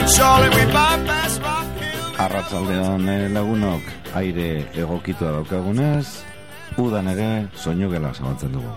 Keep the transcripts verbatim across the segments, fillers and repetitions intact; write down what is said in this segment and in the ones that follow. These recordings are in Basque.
Arratsaldeon lagunok, aire egokitua daukagunez, udan ere soinu gela zabaltzen dugu.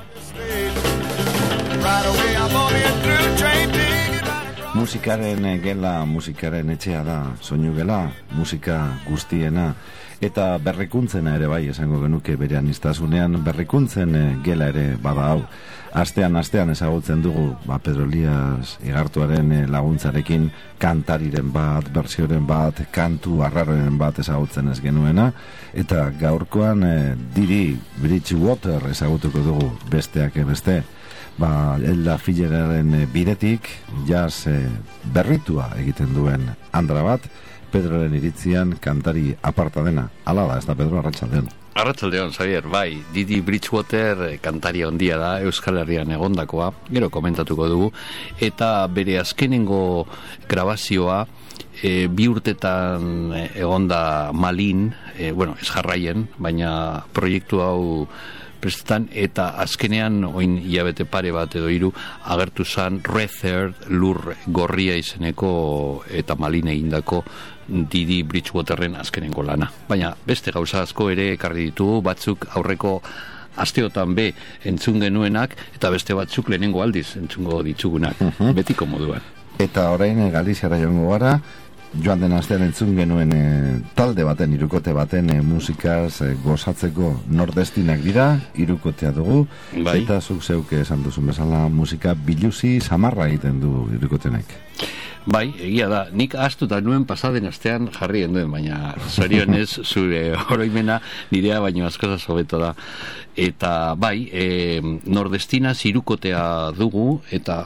Musikaren gela, musikaren etxea da, soinu gela, musika guztiena, eta berrikuntzena ere bai, esango genuke berean iztasunean, berrikuntzen gela ere bada hau. Astean, astean ezagutzen dugu, ba, Pedro Elias Igartuaren laguntzarekin kantariren bat, bertsioren bat, kantu arraroren bat ezagutzen ez genuena, eta gaurkoan eh, Didi Bridgewater ezagutuko dugu besteak beste. Ba, Elda Fileraren bidetik jazz eh, berritua egiten duen andra bat, Pedroren iritzian kantari aparta dena. Hala da, ez da Pedro, arratsaldeon. Arratsaldeon, Xavier, bai, Didi Bridgewater kantaria handia da, Euskal Herrian egondakoa, gero komentatuko dugu, eta bere azkenengo grabazioa e, bi urtetan egonda Malin, e, bueno, ez jarraien, baina proiektu hau prestetan, eta azkenean oin hilabete pare bat edo hiru agertu zan Red Third, lur gorria izeneko eta Malin egindako Didi Bridgewaterren azkenengo lana. Baina beste gauza asko ere ekarri ditugu, batzuk aurreko asteotan be entzun genuenak, eta beste batzuk lehenengo aldiz entzungo ditzugunak, uh-huh. Betiko moduan. Eta orain Galiziara joango gara, joan den astean entzun genuen e, talde baten, irukote baten e, musikaz e, gozatzeko nordestinak dira, irukotea dugu, bai. Eta zuk zeuke esan duzun bezala musika biluzi samarra egiten du irukotenek. Bai, egia da, nik astuta nuen pasaden astean jarri genduen, baina zorionez zure oroimena nirea baino askoz hobeto da. Eta bai, e, nordestina zirukotea dugu, eta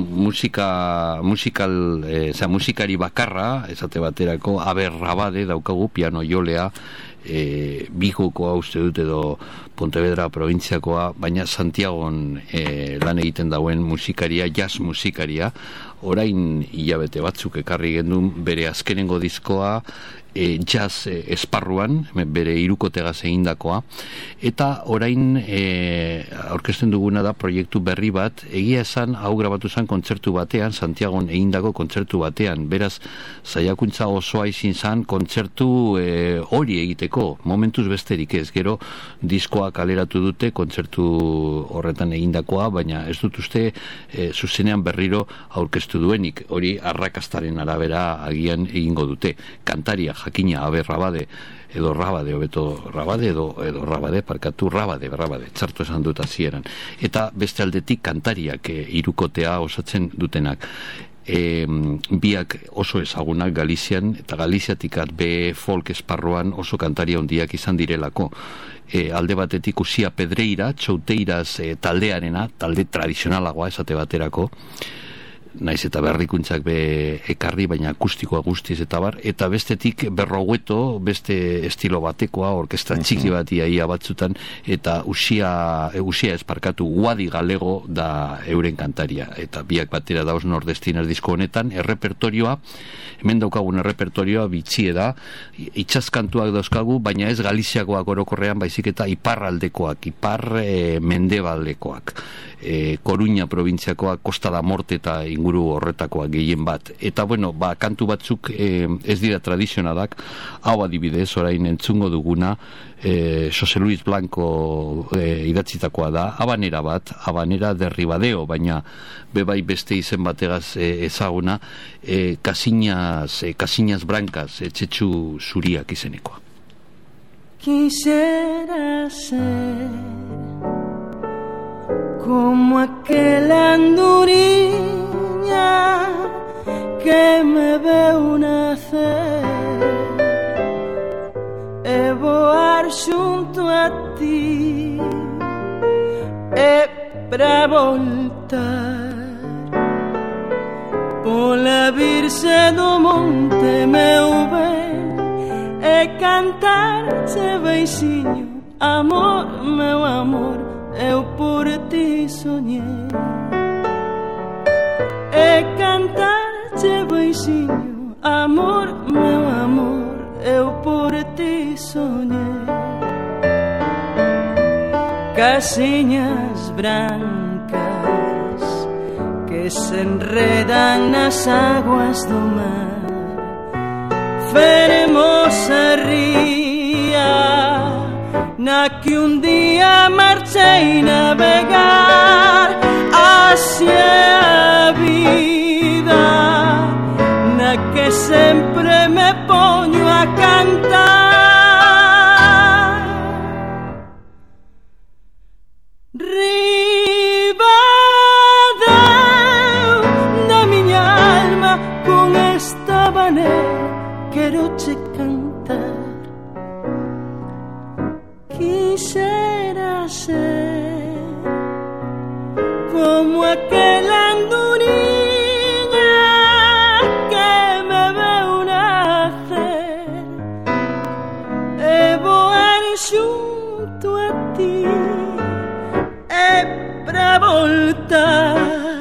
musika, musikal, e, zera, musikari bakarra, esate baterako, Aber Rabade daukagu, piano jolea, e, Bijokoa uste dut edo Pontevedra probintziakoa, baina Santiagon e, lan egiten dauen musikaria, jazz musikaria, orain hilabete batzuk ekarri gendun bere azkenengo diskoa, e, jazz e, esparruan, bere hirukotegaz egindakoa, eta orain e, aurkezten duguna da proiektu berri bat, egia esan hau grabatu zen kontzertu batean, Santiagon egindako kontzertu batean, beraz saiakuntza osoa izin zen kontzertu e, hori egiteko, momentuz besterik ez, gero diskoa kaleratu dute kontzertu horretan egindakoa, baina ez dut uste e, zuzenean berriro aurkeztu duenik, hori arrakastaren arabera agian egingo dute. Kantaria jakina Aber Rabade edo Rabade, hobeto Rabade edo, edo Rabade, parkatu Rabade, Rabade, txartu esan dut hasieran. Eta beste aldetik kantariak e, irukotea osatzen dutenak. E, biak oso ezagunak Galizian, eta Galiziatik be folk esparruan oso kantaria handiak izan direlako. E, alde batetik Usia Pedreira, Txouteiraz e, taldearena, talde tradizionalagoa esate baterako, naiz eta berrikuntzak be ekarri, baina akustikoa guztiz eta bar, eta bestetik Berrogueto, beste estilo batekoa, orkestra txiki bat iaia batzutan, eta Usia, e, Usia esparkatu Guadi Galego da euren kantaria, eta biak batera dauz nordestinas disko honetan, errepertorioa, hemen daukagun errepertorioa bitxie da, itxaskantuak dauzkagu, baina ez Galiziakoak orokorrean, baizik eta iparraldekoak, ipar e, mendebaldekoak. E, Koruña probintziakoa, Costa da Morte eta inguru horretakoa gehien bat. Eta bueno, ba, kantu batzuk e, ez dira tradizionadak, hau adibidez, orain entzungo duguna, e, Jose Luis Blanco e, idatzitakoa da, Habanera bat, Habanera de Ribadeo, baina bebai beste izen bategaz e, ezaguna, e, Casiñas, e, Casiñas Brancas, e, Txetxu Zuriak izenekoa. Quisiera ser como aquela andorinha que me veu nacer e voar xunto a ti e pra voltar pola virxe do monte meu ben e cantarche beixiño, amor, meu amor, eu por ti soñei e cantar-te beicinho, amor, meu amor, eu por ti sonhei. Casinhas brancas que se enredan nas águas do mar hermosa ría, na que un día marché navegar hacia vida, na que sempre me poño a cantar. Quero che cantar, quixera ser como aquela andorinha que me veu nacer e voar xunto a ti e pra voltar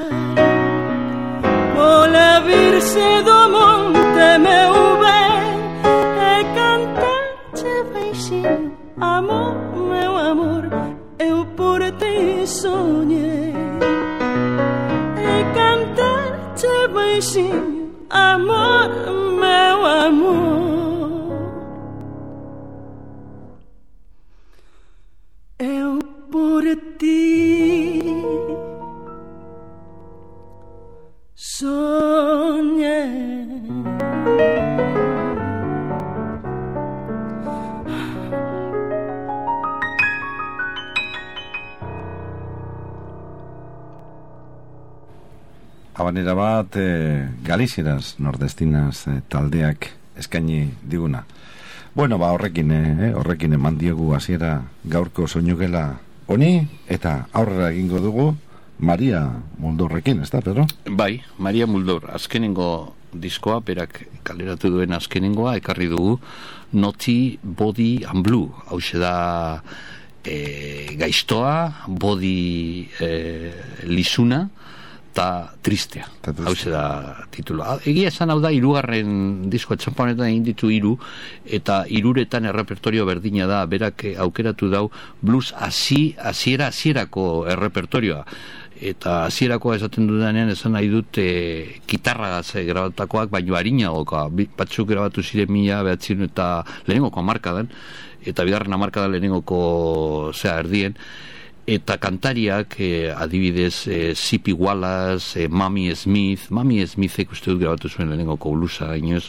pola virxe do monte meu amor, meu amor, eu por ti sonhei e cantar-te beijinho, amor, meu amor, eu por ti sonhei. Habanera bat e, Galizieraz nordestinas e, taldeak eskaini diguna. Bueno, ba horrekin e, horrekin eman diogu hasiera gaurko soinugela honi eta aurrera egingo dugu Maria Muldorrekin, ezta, Pedro? Bai, Maria Muldor, azkenengo diskoa, berak kaleratu duen azkenengoa ekarri dugu Naughty Body and Blue. Hauxe da e, gaiztoa, body e, lisuna eta tristea. Hau da tituloa. Egia esan hau da, hirugarren disko etxampa honetan egin ditu hiru, eta hiruretan errepertorio berdina da, berak aukeratu dau blues hasi, hasiera hasierako errepertorioa. Eta hasierako esaten dudanean esan nahi dut e, kitarragaz e, grabatakoak, baino harinagoka, batzuk grabatu ziren mila behatzen eta lehenengoko amarkadan, eta bigarren amarkadan lehenengoko zea erdien, eta kantariak eh, adibidez eh, Zippy Wallace, eh, Mamie Smith, Mamie Smithek uste dut grabatu zuen lehenengoko bluesa inoz,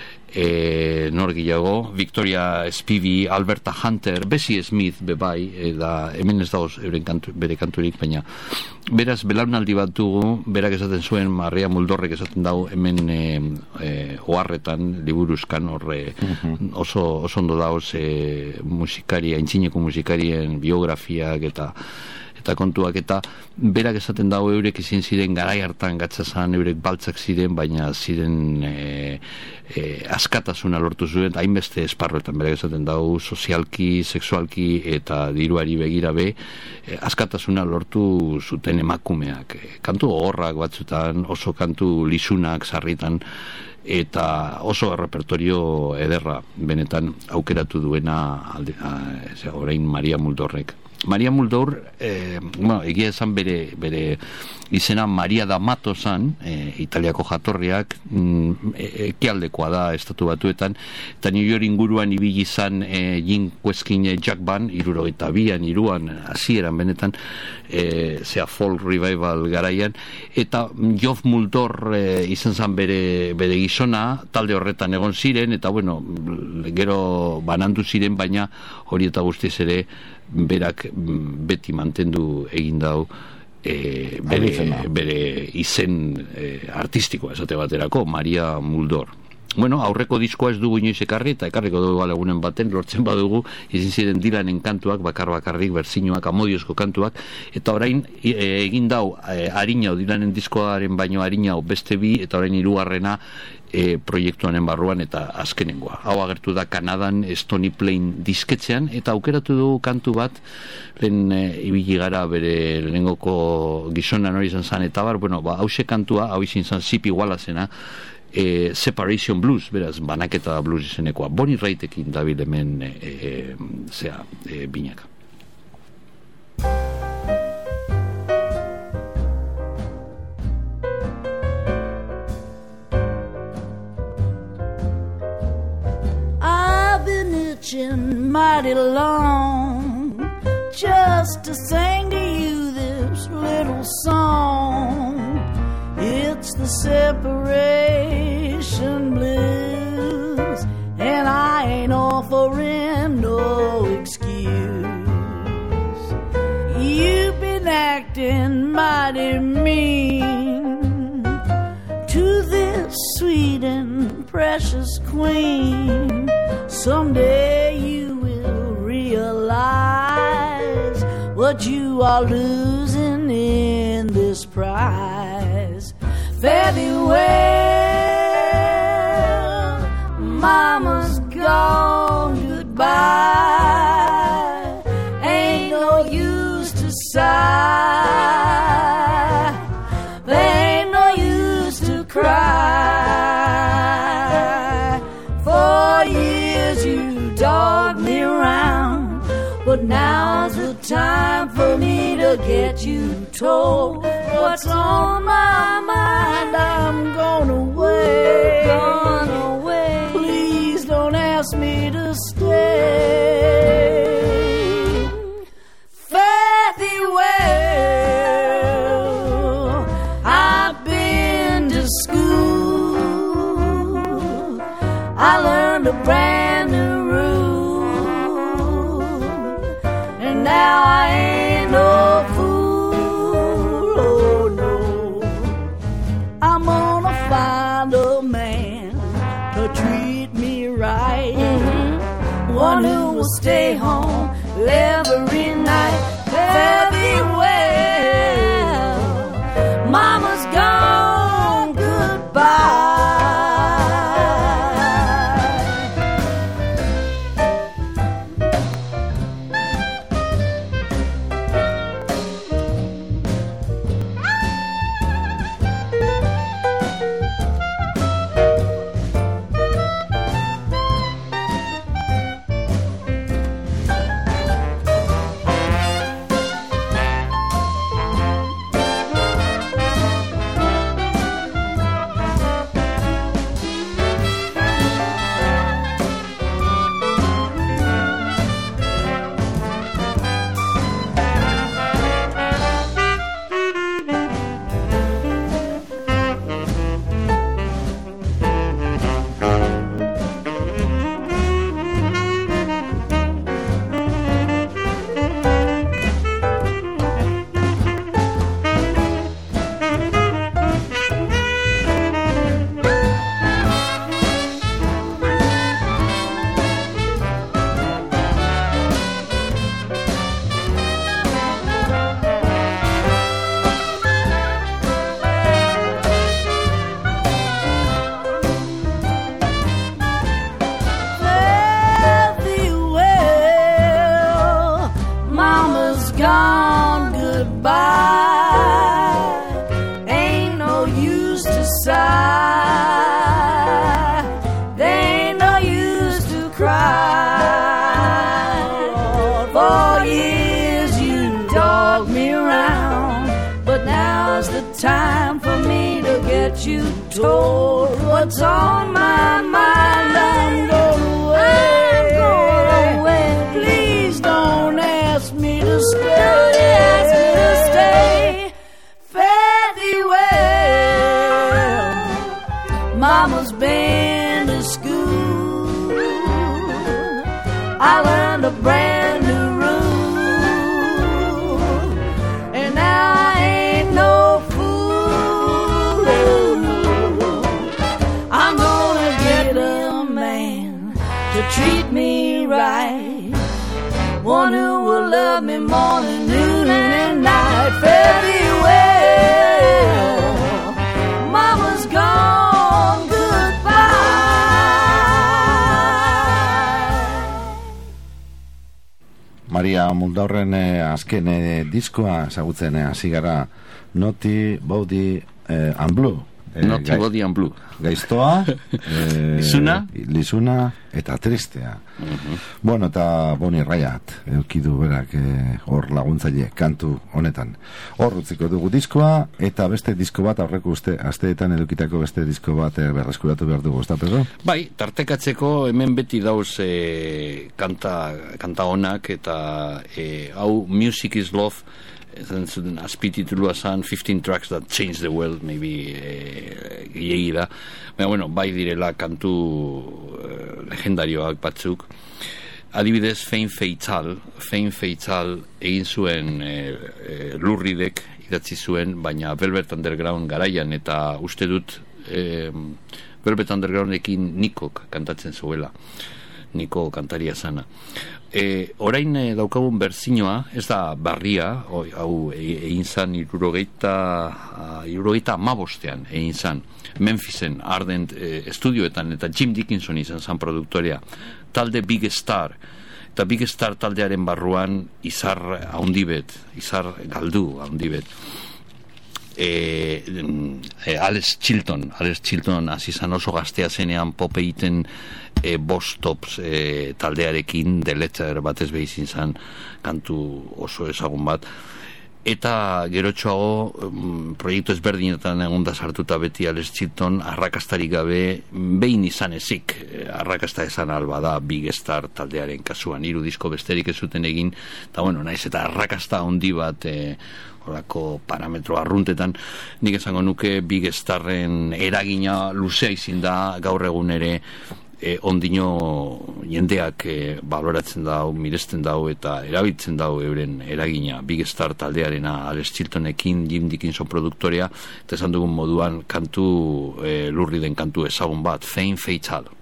eh, nor gehiago, Victoria Spivey, Alberta Hunter, Bessie Smith bebai, eh, da, hemen ez dagoz kantu, bere kanturik, baina beraz belaunaldi bat dugu, berak esaten zuen, Maria Muldorrek esaten dago hemen eh, eh, oharretan, liburuzkan, horre uh-huh. oso, oso ondo dagoz eh, musikari, aintzineko musikarien biografiak eta eta kontuak, eta berak esaten dago eurek izin ziren garai hartan gatzazan, eurek baltzak ziren, baina ziren e, e, askatasuna lortu zuen, hainbeste esparroetan berak esaten dago, sozialki, sexualki eta diruari begira be, e, askatasuna lortu zuten emakumeak. E, kantu gogorrak batzutan, oso kantu lisunak sarritan, eta oso repertorio ederra benetan aukeratu duena alde, a, a, orain Maria Muldorrek. Maria Muldor, eh, bueno, egia esan bere, bere izena Maria D'Amato zan, eh, Italiako jatorriak, mm, ekialdekoa da estatu batuetan, eta New York inguruan ibili izan eh, Jim Kweskin eh, Jack Band, irurogeita bian, iruan, hasieran benetan, eh, zea folk revival garaian, eta Geoff Muldor eh, izan zan bere, bere gizona, talde horretan egon ziren, eta bueno, gero banandu ziren, baina hori eta guztiz ere, berak beti mantendu egin dau e, bere, bere izen e, artistikoa esate baterako, Maria Muldor. Bueno, aurreko diskoa ez dugu inoiz ekarri, eta ekarriko dugu egunen baten, lortzen badugu, izin ziren Dylanen kantuak, bakar-bakarrik, berzinuak, amodiozko kantuak, eta orain e, egin dau e, harinau, Dylanen diskoaren baino harinau beste bi, eta orain hirugarrena e, proiektuanen barruan, eta azkenengoa. Hau agertu da Kanadan Stony Plain disketzean, eta aukeratu dugu kantu bat, lehen e, ibili gara bere lehenengoko gizonan hori izan zan, eta bar, bueno, ba, hause kantua, hau izin zan Zippy Wallacena, E, Separation Blues, beraz, banaketa blues izenekoa. Bonnie Raihtekin dabil hemen e, e, zea, e, binaka. wishing mighty long just to sing to you this little song. It's the separation blues, and I ain't offering no excuse. You've been acting mighty mean to this sweet and precious queen. Someday you will realize what you are losing in this prize. Fare thee well, mama's gone, goodbye. Ain't no use to sigh, there ain't no use to cry. For years you dogged me around, but now's the time for me to get you told what's on my mind. I'm gonna wait, gonna wait. Please don't ask me to stay. Fare thee well, I've been to school, I learned a brand new rule, and now I ain't no fool, oh no. I'm gonna find a man to treat me right, mm-hmm. One who will stay home every night. Fare thee well, mama's gone, goodbye. Time for me to get you told what's on my mind. I'm going away, I'm going away. Please don't ask me to stay, don't ask me to stay. Fare thee well, mama's been to school, I learned a brand new rule, and now I ain't no treat me right, one who will love me morning, noon, and night. Fare thee well, mama's gone, goodbye. Maria Muldaurren azken diskoa ezagutzen hasi gara, Naughty, Body eh, and Blue Eh, Naughty Body and Blue. Gaiztoa, eh, Lizuna? Lizuna eta Tristea. Uh-huh. Bueno, eta Bonnie Raitt, eukidu berak eh, hor laguntzaile kantu honetan. Hor utziko dugu diskoa, eta beste disko bat, aurreko uste, asteetan edukitako beste disko bat eh, berreskuratu behar dugu, ez da, Pedro? Bai, tartekatzeko hemen beti dauz eh, kanta, kanta honak, eta eh, hau Music is Love, zen azpititulua zan fifteen tracks that change the world, maybe eh, gehiagi da. Baina, bueno, bai direla kantu eh, legendarioak batzuk. Adibidez, Fame Fatal, Fame Fatal egin zuen eh, eh, Lurridek idatzi zuen, baina Velvet Underground garaian, eta uste dut eh, Velvet Undergroundekin Nikok kantatzen zuela. Niko kantaria zana. E, orain e, daukagun berzinoa, ez da barria, o, hau egin zan irurogeita, irurogeita amabostean egin zan, Memphisen, Ardent e, estudioetan, eta Jim Dickinson izan zan produktorea, talde Big Star, eta Big Star taldearen barruan izar haundibet, izar galdu haundibet. E, e, Alex Chilton Alex Chilton hasi zan oso gaztea zenean pop egiten e, Boss Tops e, taldearekin The Letter batez behizin zan kantu oso ezagun bat, eta gerotxoago um, proiektu ezberdinetan egon da sartuta beti Alex Chilton, arrakastarik gabe behin izan ezik, arrakasta esan alba da Big Star taldearen kasuan, hiru disko besterik ez zuten egin, eta bueno, naiz eta arrakasta handi bat e, horako parametro arruntetan, nik esango nuke Big Starren eragina luzea izin da gaur egun ere e, ondino jendeak e, baloratzen dau, miresten dau eta erabiltzen dau euren eragina Big Star taldearena Alex Chiltonekin, Jim Dickinson produktorea, eta esan dugun moduan kantu e, lurri den kantu ezagun bat, Fame Fatal.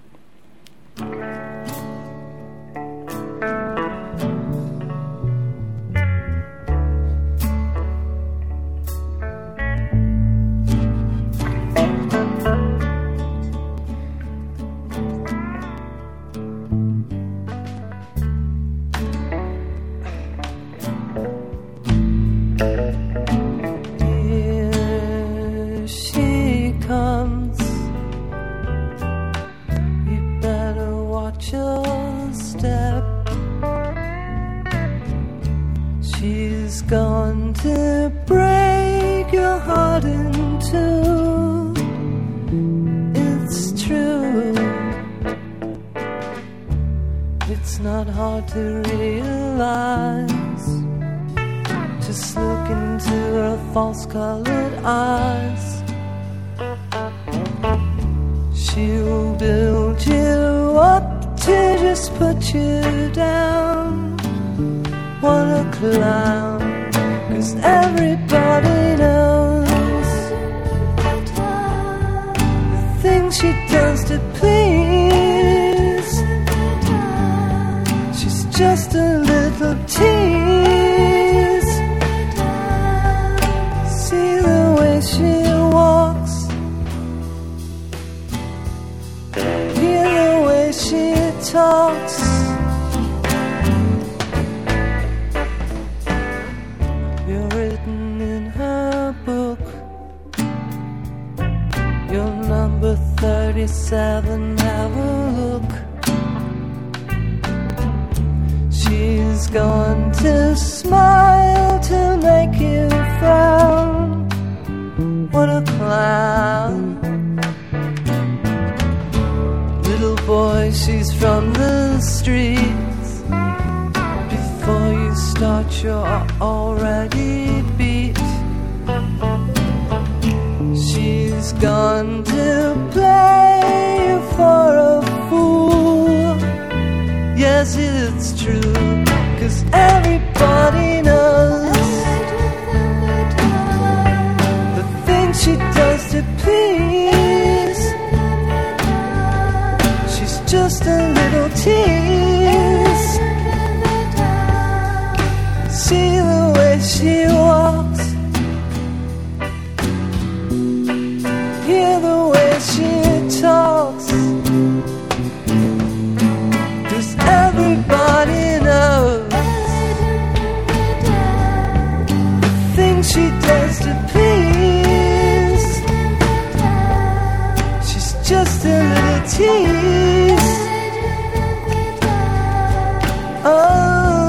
To realize, just look into her false-colored eyes. She'll build you up to just put you down. What a clown, 'cause everybody knows the things she does to please. Just a little tease. See the way she walks, hear the way she talks. You're written in her book. You're number thirty-seven, have a look. She's going to smile to make you frown. What a clown. Little boy, she's from the streets. Before you start, you're already beat. She's gone to play you for a fool. Yes, it's true, 'cause everybody knows the things she does to please. She's just a little tease. See the way she walks, hear the way she talks. Everybody knows the things she does to please. hostilities. Oh.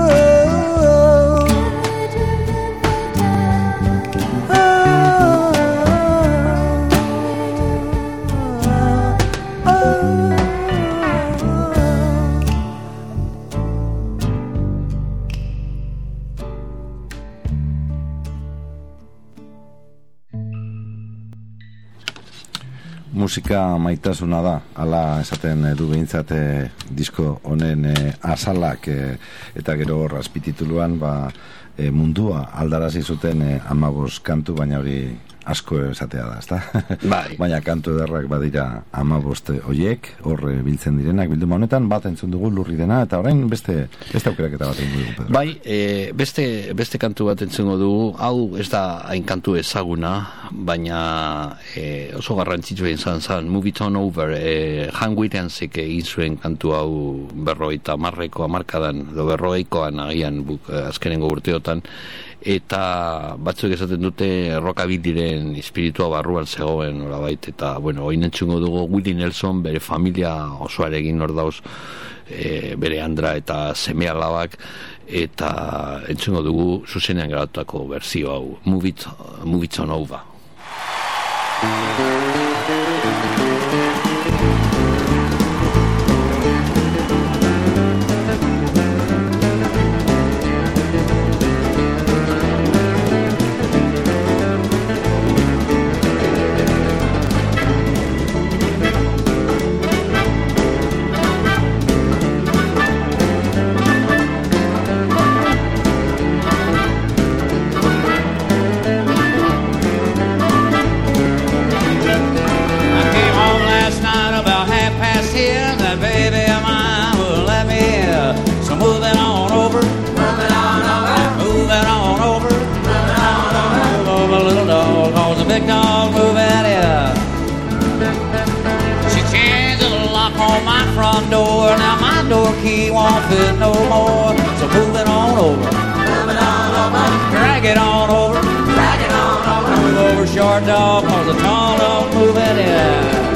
Musika maitasuna da, hala esaten du behintzat disko honen e, azalak e, eta gero hor azpitituluan ba, e, mundua aldarazi zuten e, amabos kantu, baina hori asko esatea da, ezta? Bai. Baina kantu ederrak badira amabost hoiek, hor biltzen direnak, bilduma honetan bat entzun dugu Lurri dena, eta orain beste beste aukeraketa bat entzun dugu, Pedro. Bai, e, beste, beste kantu bat entzungo dugu, hau ez da hain kantu ezaguna, baina e, oso garrantzitsua izan zen, Move It On Over, e, Han Williamsek egin zuen kantu hau berrogeita hamarreko hamarkadan, edo berrogeikoan agian buk, azkenengo urteotan, eta batzuk esaten dute rockabillyren espiritua barruan zegoen nolabait, eta bueno, oin entzungo dugu Willie Nelson bere familia osoarekin hor dauz, e, bere andra eta seme alabak, eta entzungo dugu zuzenean garatutako berzio hau, Move It, Move It On Over. Big dog moving in. She changed the lock on my front door. Now my door key won't fit no more. So move it on over. Move it on over. Drag it on over. Drag it on over. Move over, short dog, cause the tall dog moving in.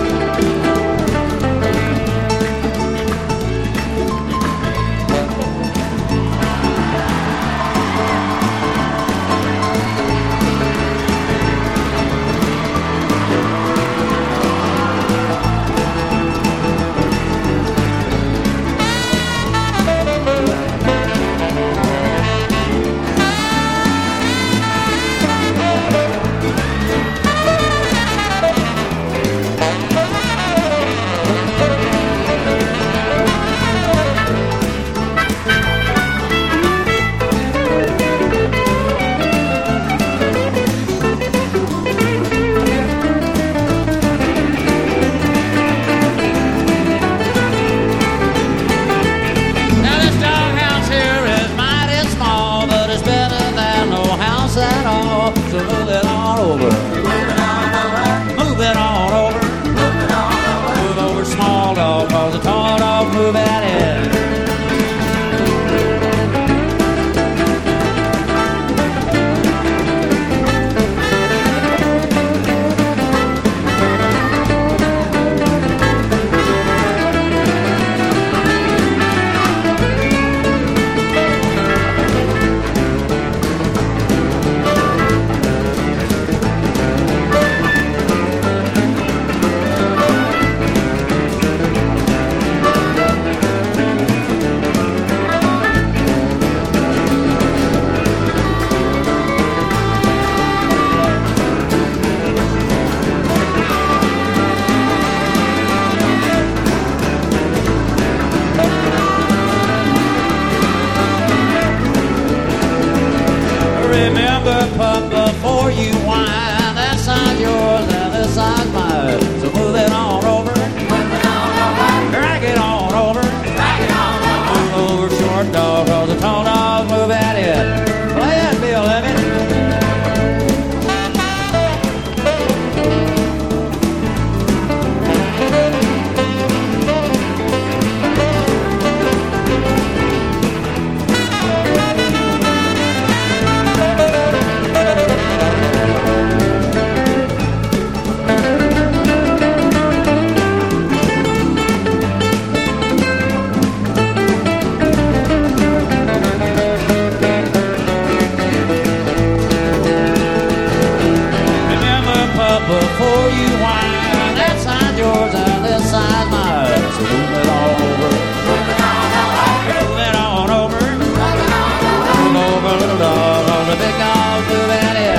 show you why. That side's yours and this side's mine. So move it on over. Move it on over. Move over, little dog, on the big dog moving in.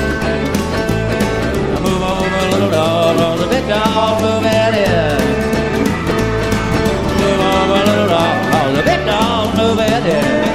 Move over, little dog, on the big dog moving in. Move over, little dog, on the big dog moving in.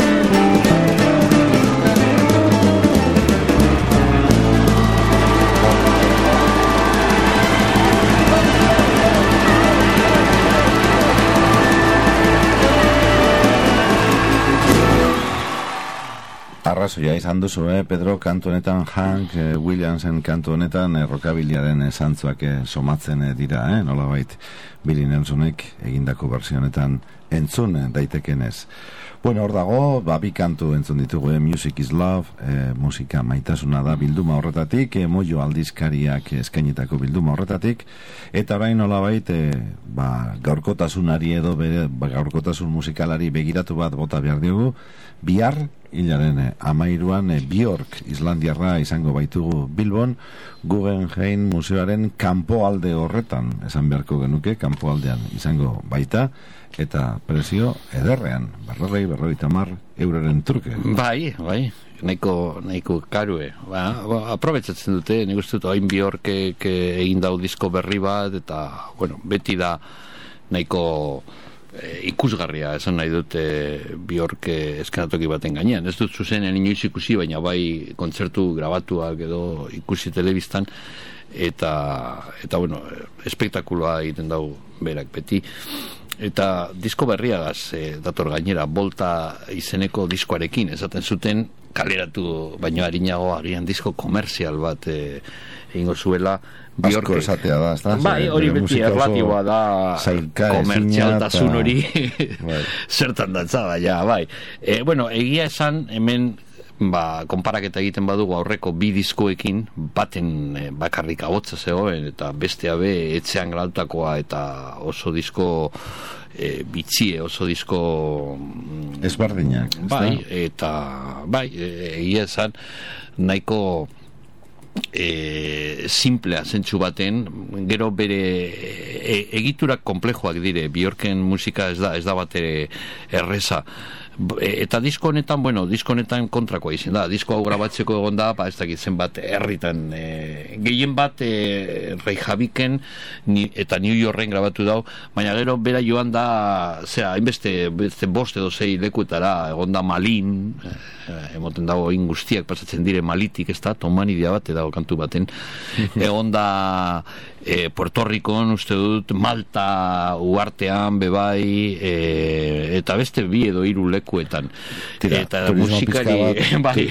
Arrazoia izan duzu, eh, Pedro, kantu honetan Hank eh, Williamsen kantu honetan eh, rokabiliaren eh, zantzuak eh, somatzen eh, dira, eh, nolabait Billy Nelsonek egindako bersio honetan entzun eh, daitekenez. Bueno, hor dago, ba, bi kantu entzun ditugu, eh, Music is Love, eh, musika maitasuna da bilduma horretatik, eh, Mojo aldizkariak eskainitako bilduma horretatik, eta orain nolabait eh, ba, gaurkotasunari edo bere, ba, gaurkotasun musikalari begiratu bat bota behar diogu, bihar hilaren eh, amairuan eh, Björk Islandiarra izango baitugu Bilbon, Guggenheim museoaren kanpoalde horretan, esan beharko genuke, kanpoaldean izango baita, eta presio ederrean, berrogei, berrogeita hamar euroren truke. Bai, bai, nahiko, nahiko karue. Ba, ba, aprobetsatzen dute, nik uste dut, hain Björkek egin dau disko berri bat, eta, bueno, beti da nahiko e, ikusgarria, esan nahi dute Björk eskenatoki baten gainean. Ez dut zuzenen inoiz ikusi, baina bai kontzertu grabatuak edo ikusi telebistan, eta, eta bueno, espektakuloa egiten dau berak beti. Eta disko berriagaz e, dator gainera, Volta izeneko diskoarekin, esaten zuten kaleratu baino harinago agian disko komerzial bat e, egingo zuela. Asko esatea da, ez da? Bai, hori beti erlatiboa da, komertzialtasun hori zertan datza, baina, bai. E, bueno, egia esan, hemen ba, konparaketa egiten badugu aurreko bi diskoekin, baten e, bakarrik agotza zegoen, eta bestea be etxean grautakoa, eta oso disko e, bitxie, oso disko ezberdinak, bai, eta bai, egia esan nahiko e, simplea zentsu baten, gero bere e, egiturak konplejoak dire, Björken musika ez da, ez da bat erreza. Eta disko honetan, bueno, disko honetan kontrakoa izan da, disko hau grabatzeko egon da, ba, ez dakit zenbat herritan, e, gehien bat e, Reykjaviken ni, eta New Yorken grabatu dau, baina gero bera joan da, zera, hainbeste bost edo zei lekutara, egon da Malin, e, emoten dago egin guztiak pasatzen dire Malitik, ez da, Tomanidia bat, edago kantu baten, egon da e, Puerto Ricon, uste dut, Malta uartean, bebai, e, eta beste bi edo hiru lekuetan. Tira, eta musikari bai,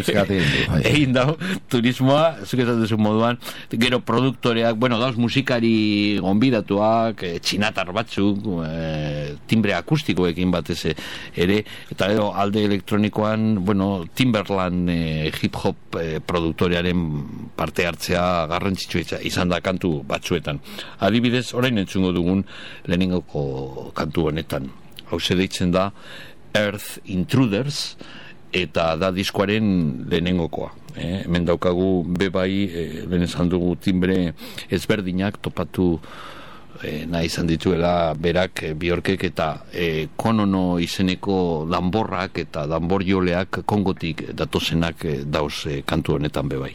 egin dau, turismoa, zuk esan duzu moduan, gero produktoreak, bueno, dauz musikari gonbidatuak, e, txinatar batzuk, e, timbre akustikoekin batez ere, eta gero alde elektronikoan, bueno, Timberland e, hip-hop e, produktorearen parte hartzea garrantzitsua izan da kantu batzuetan. Adibidez, orain entzungo dugun lehenengoko kantu honetan. Hau deitzen da Earth Intruders, eta da diskoaren lehenengokoa. Eh? Hemen daukagu bebai, eh, lehen esan dugu timbre ezberdinak topatu eh, nahi izan dituela berak eh, Björkek, eta eh, konono izeneko danborrak eta danbor joleak Kongotik datozenak eh, dauz eh, kantu honetan bebai.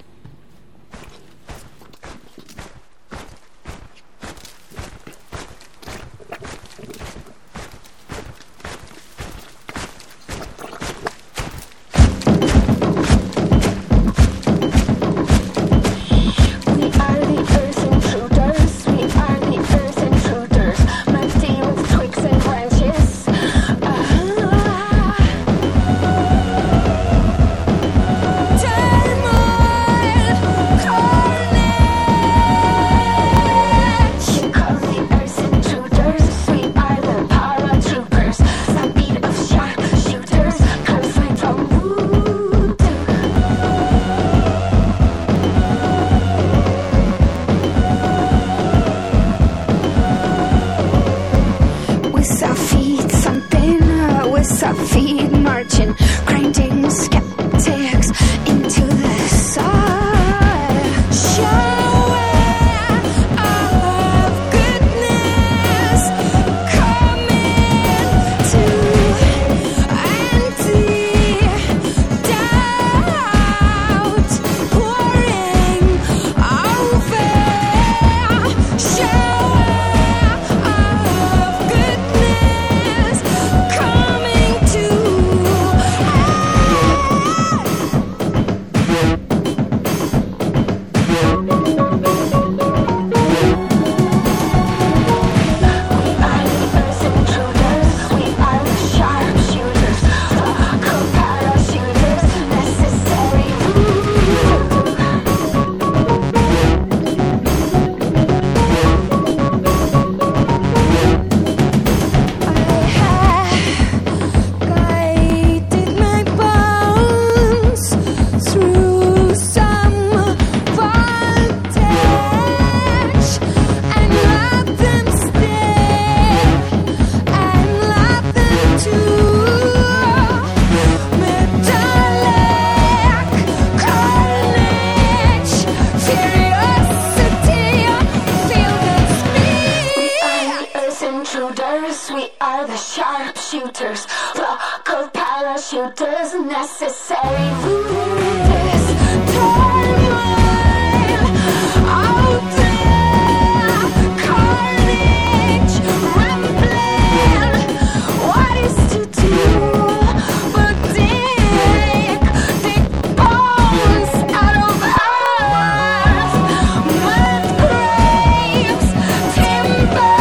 Into the sun, show away. sharpshooters, local parachuters, necessary this timeline out there, carnage rampant. What is to do but dig, dig bones out of earth, mud graves, timber,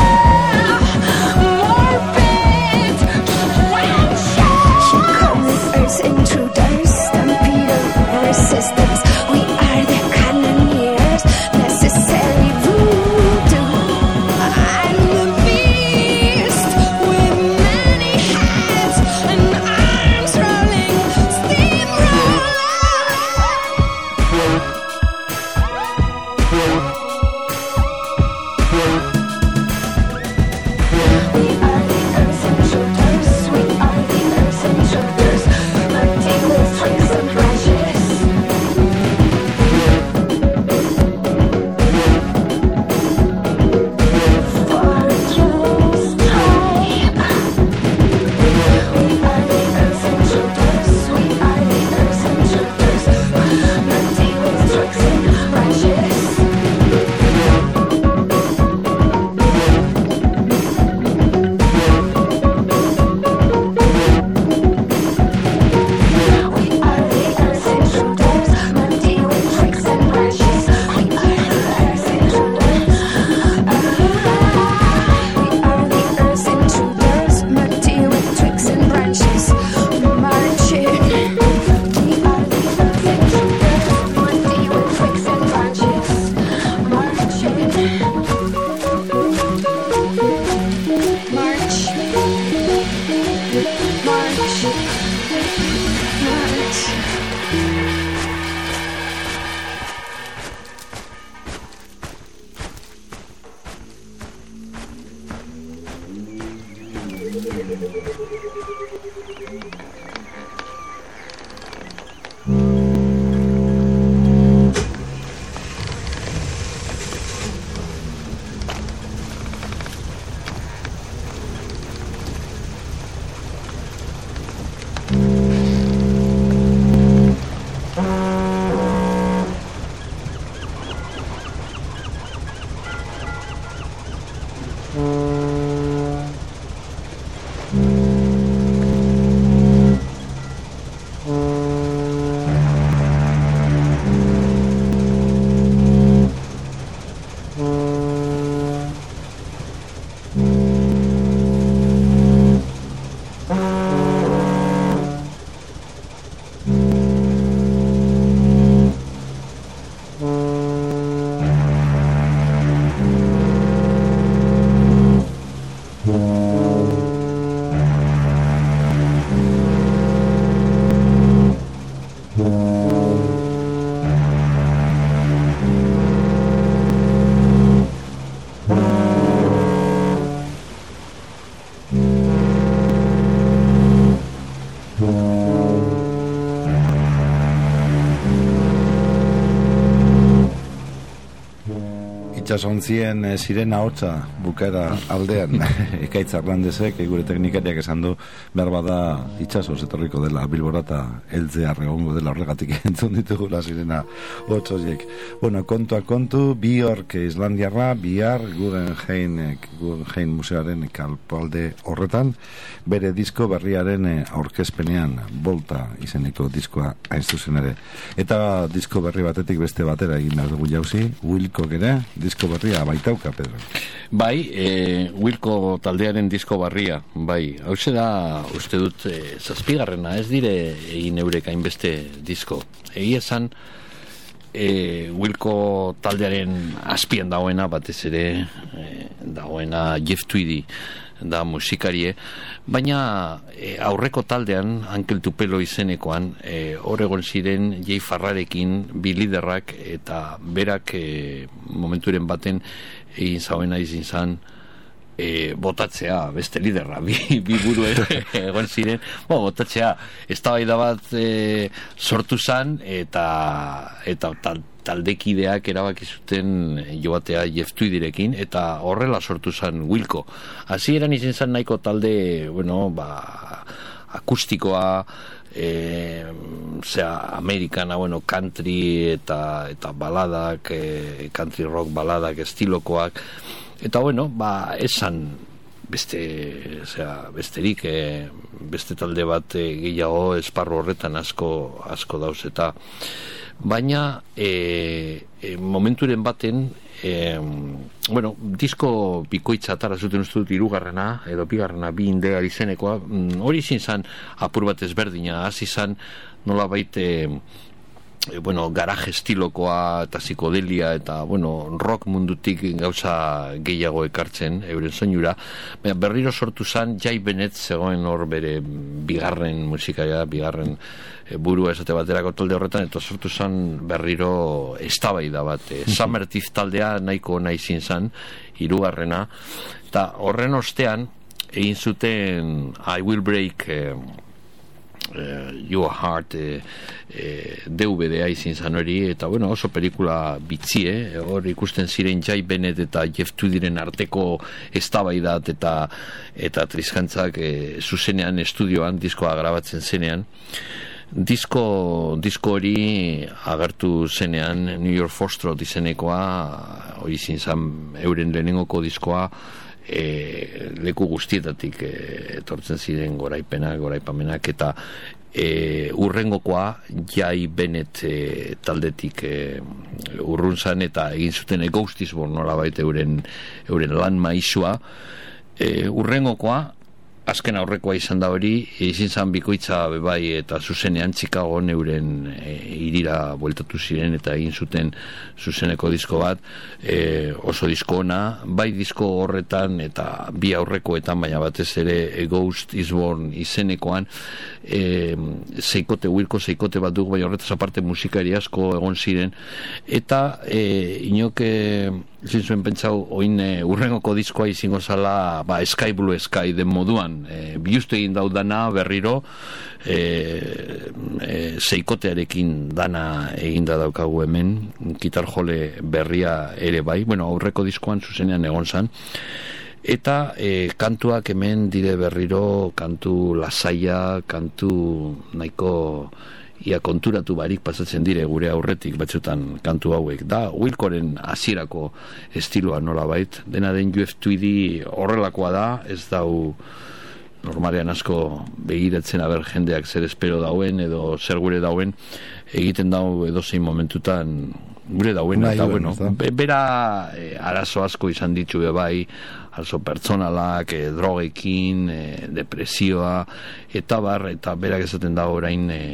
morbid trenches. She calls Earth's intruders, stampede of resistance. We are the cannoneers, necessary voodoo. I'm the beast with many heads and arms rolling steamroller. We are the Earth's intruders. We are the Earth's intruders. Flirting with tricks and brushes. Fortress type. We are the Earth's intruders. We are the Earth's intruders. Flirting with tricks and brushes. We are the Earth's intruders, muddy with tricks and brushes. We are the Earth's intruders. We are the Earth's intruders, muddy with tricks and branches. Marching. We are the Earth's intruders, muddy with tricks and branches. Marching. March. March. March. Itsasontzien eh, sirena hotza bukaera aldean Ekaitz Arlandezek gure teknikariak esan du behar bada itsasoz etorriko dela Bilbora eta heltzear egongo dela horregatik entzun ditugula sirena hotz horiek. Bueno, kontua kontu, Björk Islandiarra, bihar Guggenheim Guggenheim museoaren kalpalde horretan bere disko berriaren eh, aurkezpenean Volta izeneko diskoa hain zuzen ere. Eta disko berri batetik beste batera egin behar dugu jauzi, Wilkok ere disko berria baitauka, Pedro. Bai, e, Wilko taldearen disko berria, bai. Hau da, uste dut, e, zazpigarrena, ez dire egin eurek hainbeste disko. Egi esan, e, Wilko taldearen azpian dagoena, batez ere, e, dagoena Jeff Tweedy, da musikarie, baina e, aurreko taldean Ankel Tupelo izenekoan e, hor egon ziren Jay Farrarekin bi liderrak eta berak e, momenturen baten egin zauena izin zan e, botatzea beste liderra bi, bi buru egon ziren bo, botatzea eztabaida bat e, sortu zan eta eta tal, taldekideak erabaki zuten joatea Jeff Tweedirekin, eta horrela sortu zen Wilco. Hasieran izan zen nahiko talde, bueno, ba, akustikoa, e, zera, amerikana, bueno, country eta, eta baladak, e, country rock baladak estilokoak, eta bueno, ba, esan beste, zera, besterik, e, beste talde bat e, gehiago esparru horretan asko, asko dauz, eta baina e, e, momenturen baten e, bueno, disko bikoitza atara zuten uste dut hirugarrena edo bigarrena bi indega izenekoa, hori izin zan apur bat ezberdina, hasi zan nola baite e, bueno, garaje estilokoa eta psikodelia eta bueno, rock mundutik gauza gehiago ekartzen euren soinura, baina berriro sortu zan Jay Bennett zegoen hor bere bigarren musikaia, bigarren burua esate baterako talde horretan, eta sortu zen berriro eztabaida bat. E, Summer Teeth taldea nahiko nahi izin zen, hirugarrena, eta horren ostean egin zuten I Will Break eh, eh, Your Heart eh, eh, D V D-a izin zen hori, eta bueno, oso pelikula bitzie, hor ikusten ziren Jay Bennett eta Jeff Tweediren arteko eztabaidat eta eta triskantzak eh, zuzenean estudioan diskoa grabatzen zenean. Disko, disko hori agertu zenean New York Foxtrot izenekoa, hori izin zan euren lehenengoko diskoa, e, leku guztietatik e, etortzen ziren goraipenak, goraipamenak, eta e, urrengokoa Jay Bennett e, taldetik e, urrun zan, eta egin zuten e, Ghost is Born nolabait euren, euren lan maizua. E, urrengokoa azken aurrekoa izan da hori, izin zan bikoitza bebai eta zuzenean Chicago euren e, irira bueltatu ziren eta egin zuten zuzeneko disko bat, e, oso disko ona, bai disko horretan eta bi aurrekoetan, baina batez ere e, Ghost is Born izenekoan, e, zeikote, Wilco zeikote bat duk, bai horretaz aparte musikari asko egon ziren, eta e, inoke ezin zuen pentsau oin e, urrengoko diskoa izango zala ba, Sky Blue Sky den moduan, e, biustu egin daudana berriro e, e, zeikotearekin dana eginda daukagu hemen, gitarjole berria ere bai, bueno, aurreko diskoan zuzenean egon zan, eta e, kantuak hemen dire berriro kantu lasaia, kantu nahiko ia konturatu barik pasatzen dire gure aurretik batzutan kantu hauek. Da Wilcoren hasierako estiloa nolabait, dena den Jeff Tweedy horrelakoa da, ez dau normalean asko begiratzen aber jendeak zer espero dauen edo zer gure dauen, egiten dau edozein momentutan gure dauen, eta bueno, be, bera e, arazo asko izan ditu be bai, arazo pertsonalak, e, drogekin, e, depresioa, eta bar, eta berak esaten da orain e,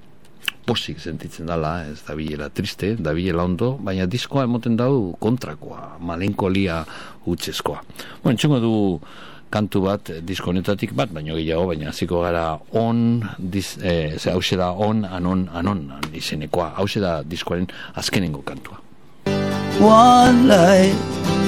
posik sentitzen dala, ez da bilela triste, da bilela ondo, baina diskoa emoten dau kontrakoa, malenkolia utzeskoa. Bueno, txungo du kantu bat disko honetatik bat, baina gehiago, baina hasiko gara on, diz, eh, ze hause da on, anon, anon, izenekoa, hause da diskoaren azkenengo kantua. One light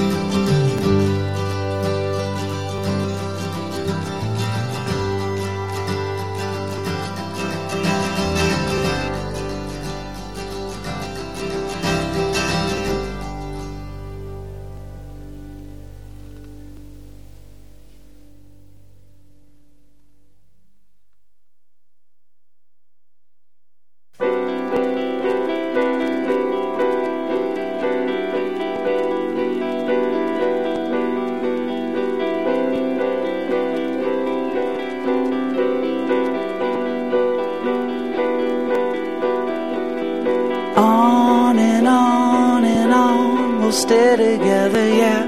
stay together, yeah.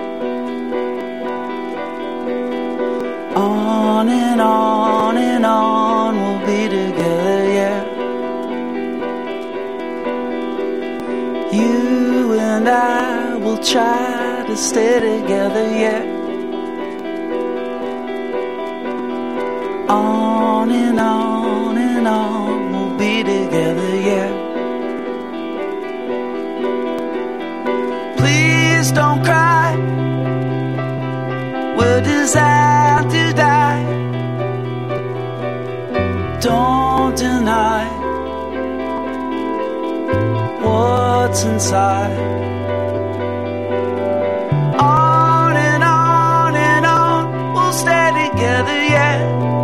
On and on and on we'll be together, yeah. You and I will try to stay together, yeah. On and on and on we'll be together, yeah. Please don't cry, we're designed to die. Don't deny what inside. On and on and on, we'll stay together, yeah.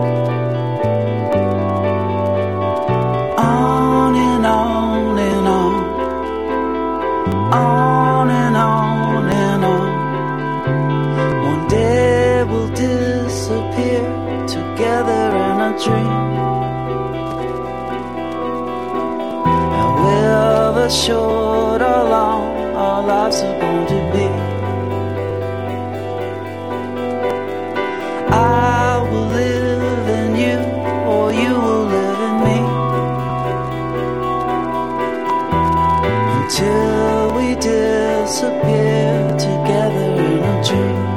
On and on and on, on and on and on. One day we'll disappear together in a dream. However short or long our lives are going to be, I will live in you, or you will live in me, until we disappear together in a dream.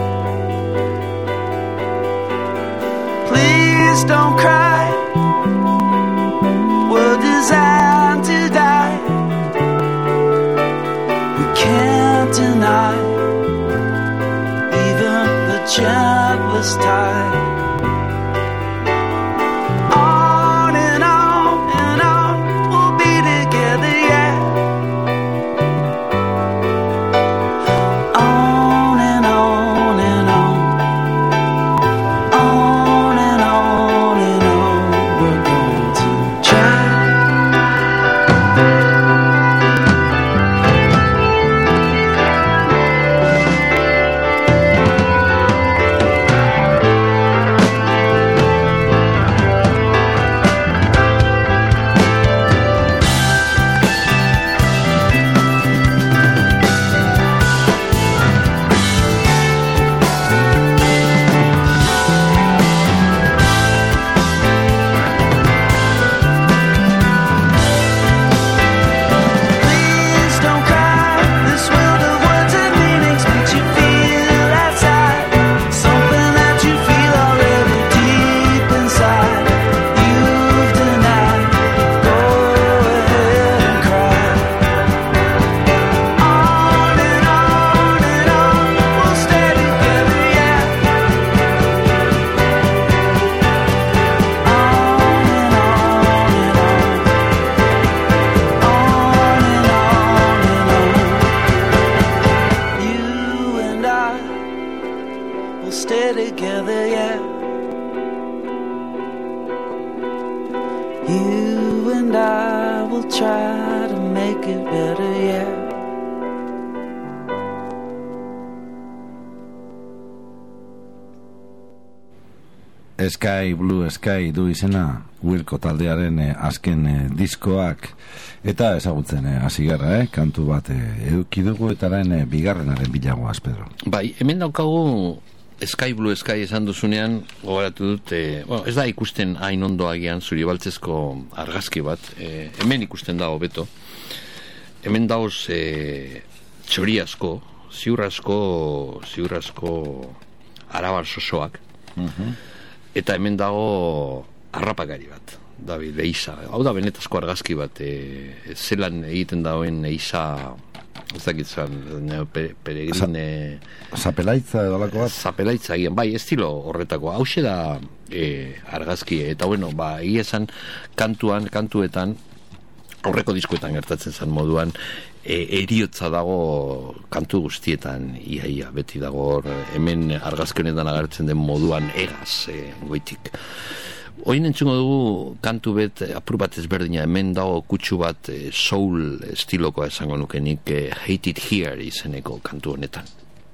Please don't cry, we're designed to die. We can't deny even the gentlest tide. On and on and on, we'll be together, yeah. On and on and on, on and on and on, we're going to try. Please don't cry, this world of words and meanings makes you feel outside, something that you feel already deep inside. You've denied, go ahead and cry. On and on and on, we'll stay together, yeah. On and on and on, on and on and on. You and I will stay together, yeah. You and I will try to make it better, yeah. Sky Blue Sky du izena Wilco taldearen eh, azken eh, diskoak, eta ezagutzen eh, hasi gara, eh? Kantu bat eh, eduki dugu eta orain eh, bigarrenaren bilagoaz, Pedro. Bai, hemen daukagu Sky Blue Sky esan duzunean, gogoratu dut, e, bueno, ez da ikusten hain ondo agian zuri baltzezko argazki bat, e, hemen ikusten da hobeto. Hemen dauz e, txori asko, ziur asko, ziur asko arabar sosoak, eta hemen dago harrapakari bat, David, eiza. Hau da benetazko argazki bat, e, zelan egiten dauen eiza, ez dakitzen, peregrine... Zapelaitza edo alako bat? Zapelaitza egin, bai, estilo horretako. Hauxe da e, argazki, eta bueno, ba, egia esan kantuan, kantuetan, horreko diskoetan gertatzen zen moduan, e, eriotza dago kantu guztietan, ia, ia, beti dago hor, hemen argazki honetan agertzen den moduan egaz, e, goitik. Oin entzungo dugu kantu bet apur bat ezberdina, hemen dago kutsu bat e, soul estilokoa esango nukenik, e, Hate It Here izeneko kantu honetan.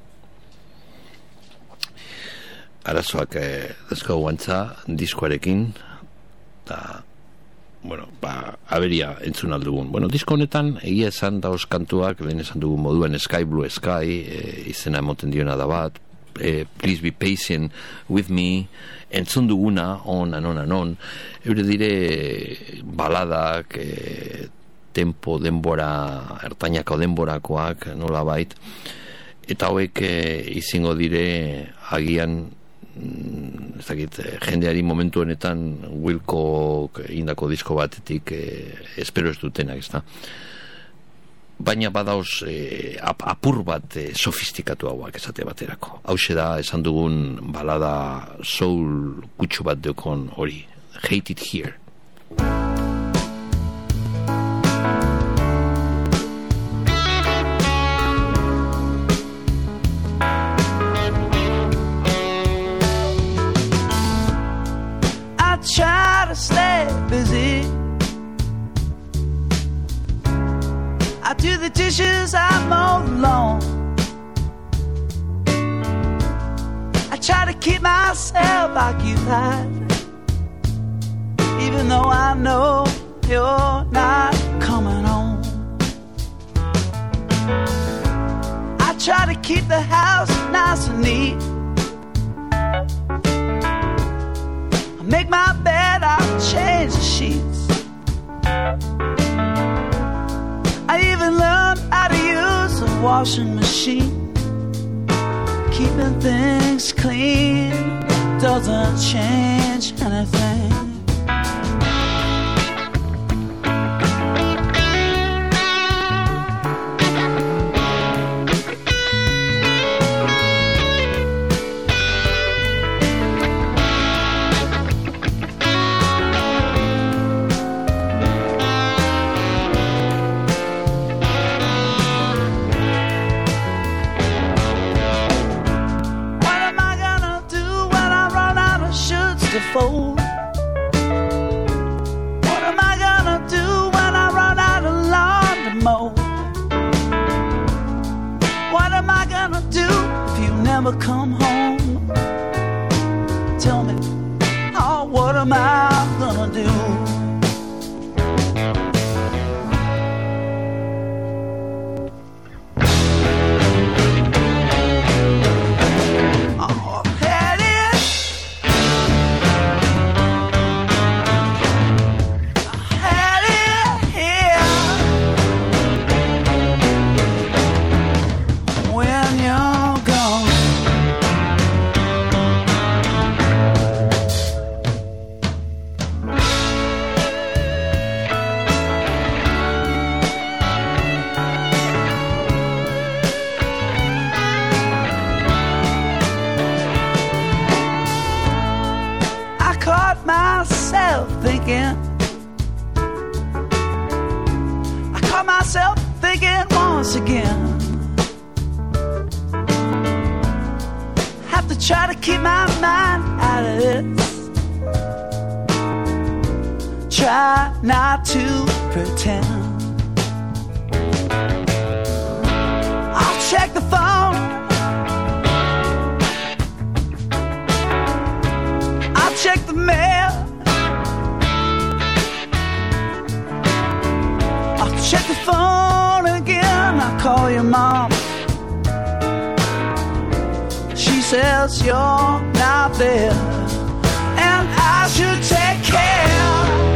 Arazoak e, dazkagu antza diskoarekin, eta, bueno, ba, aberia entzun aldugun. Bueno, disko honetan egia esan dauz kantuak, lehen esan dugun moduan Sky Blue Sky, e, izena emoten diona da bat, e, Please Be Patient With Me, entzun duguna, on, anon, anon, eure dire baladak, e, tempo, denbora, ertainako denborakoak, nola bait, eta hauek e, izingo dire agian, ez dakit, jendeari momentu honetan Wilco indako disko batetik e, espero ez dutenak, ez da? Baina badauz e, ap, apur bat e, sofistikatu hauak esate baterako. Hauxe da esan dugun balada soul kutsu bat deukon hori, Hate It Here. try to keep myself occupied, even though I know you're not coming home. I try to keep the house nice and neat. I make my bed, I change the sheets. I even learned how to use a washing machine. Keeping things clean doesn't change anything. Fold. What am I gonna do when I run out of lawn to mow? What am I gonna do if you never come home? Tell me, oh, what am I gonna do? Thinking, I caught myself thinking once again. Have to try to keep my mind out of this. Try not to pretend. I'll check the phone. I'll check the mail. Check the phone again, I call your mom. She says you're not there, and I should take care.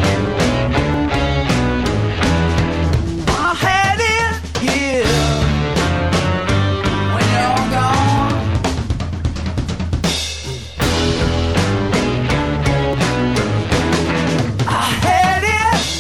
I had it here when you're gone. I had it.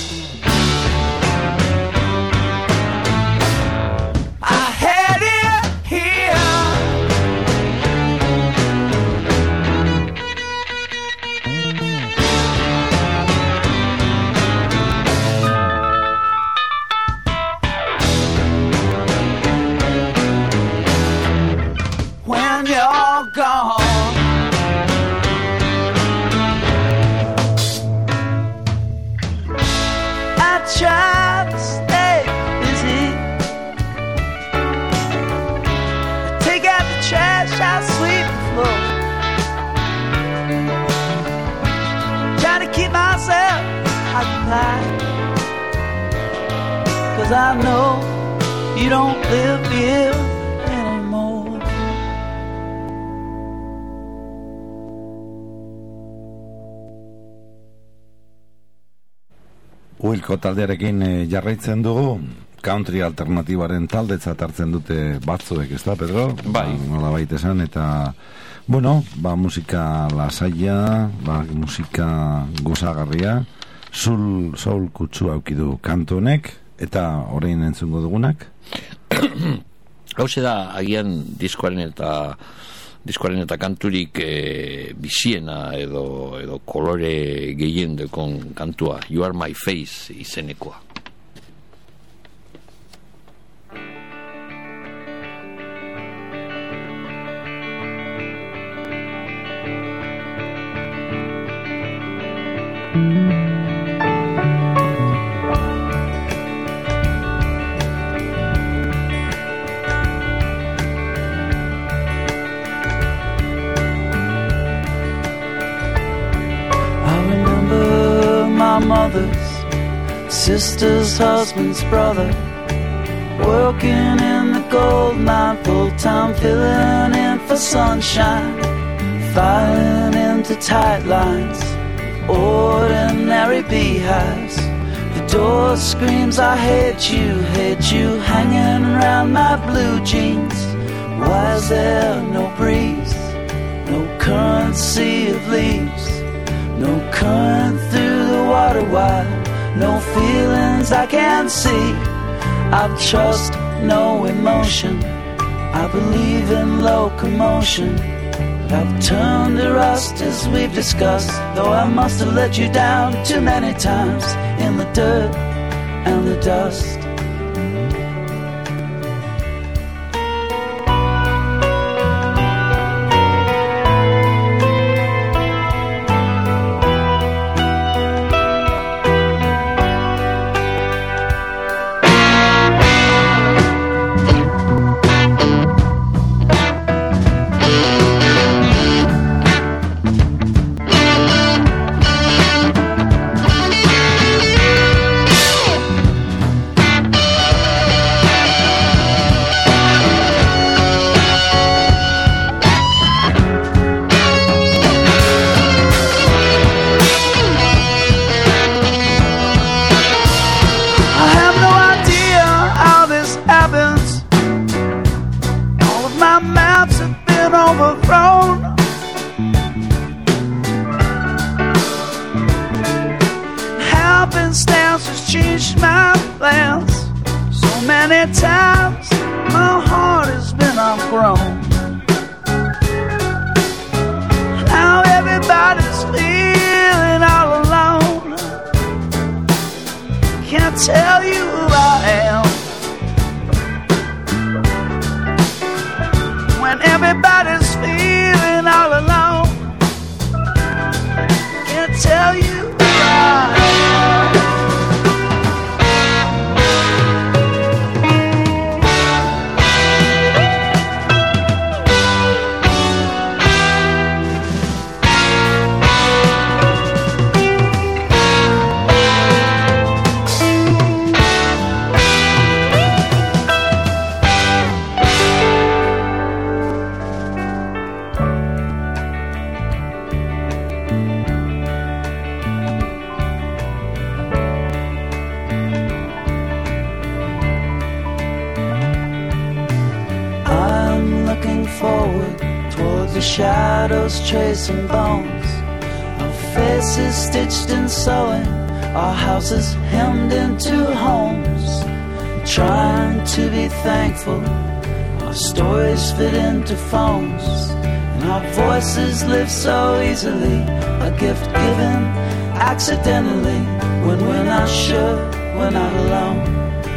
Try to stay busy. Take out the trash, I sweep the floor. Try to keep myself occupied, 'cause I know you don't live here anymore. Wilco taldearekin eh, jarraitzen dugu, country alternatibaren taldetzat hartzen dute batzuek, ez da, Pedro? Bai. Ba, nola baita esan, eta, bueno, ba, musika lasaia, ba, musika gozagarria, soul, soul kutsu aukidu kantu honek, eta orain entzungo dugunak? Hauze da, agian diskoaren eta diskoaren eta kanturik e, biziena edo, edo kolore gehien dekon kantua, You Are My Face izenekoa. mothers, sisters, husbands, brother, working in the gold mine full time, filling in for sunshine, filing into tight lines, ordinary beehives. The door screams, I hate you, hate you, hanging around my blue jeans. Why is there no breeze, no currency of leaves, no current through the water wire, no feelings I can't see. I trust no emotion, I believe in locomotion, but I've turned to rust as we've discussed, though I must have let you down too many times in the dirt and the dust. Tracing bones, our faces stitched and sewing, our houses hemmed into homes, trying to be thankful, our stories fit into phones, and our voices live so easily, a gift given accidentally, when we're not sure we're not alone.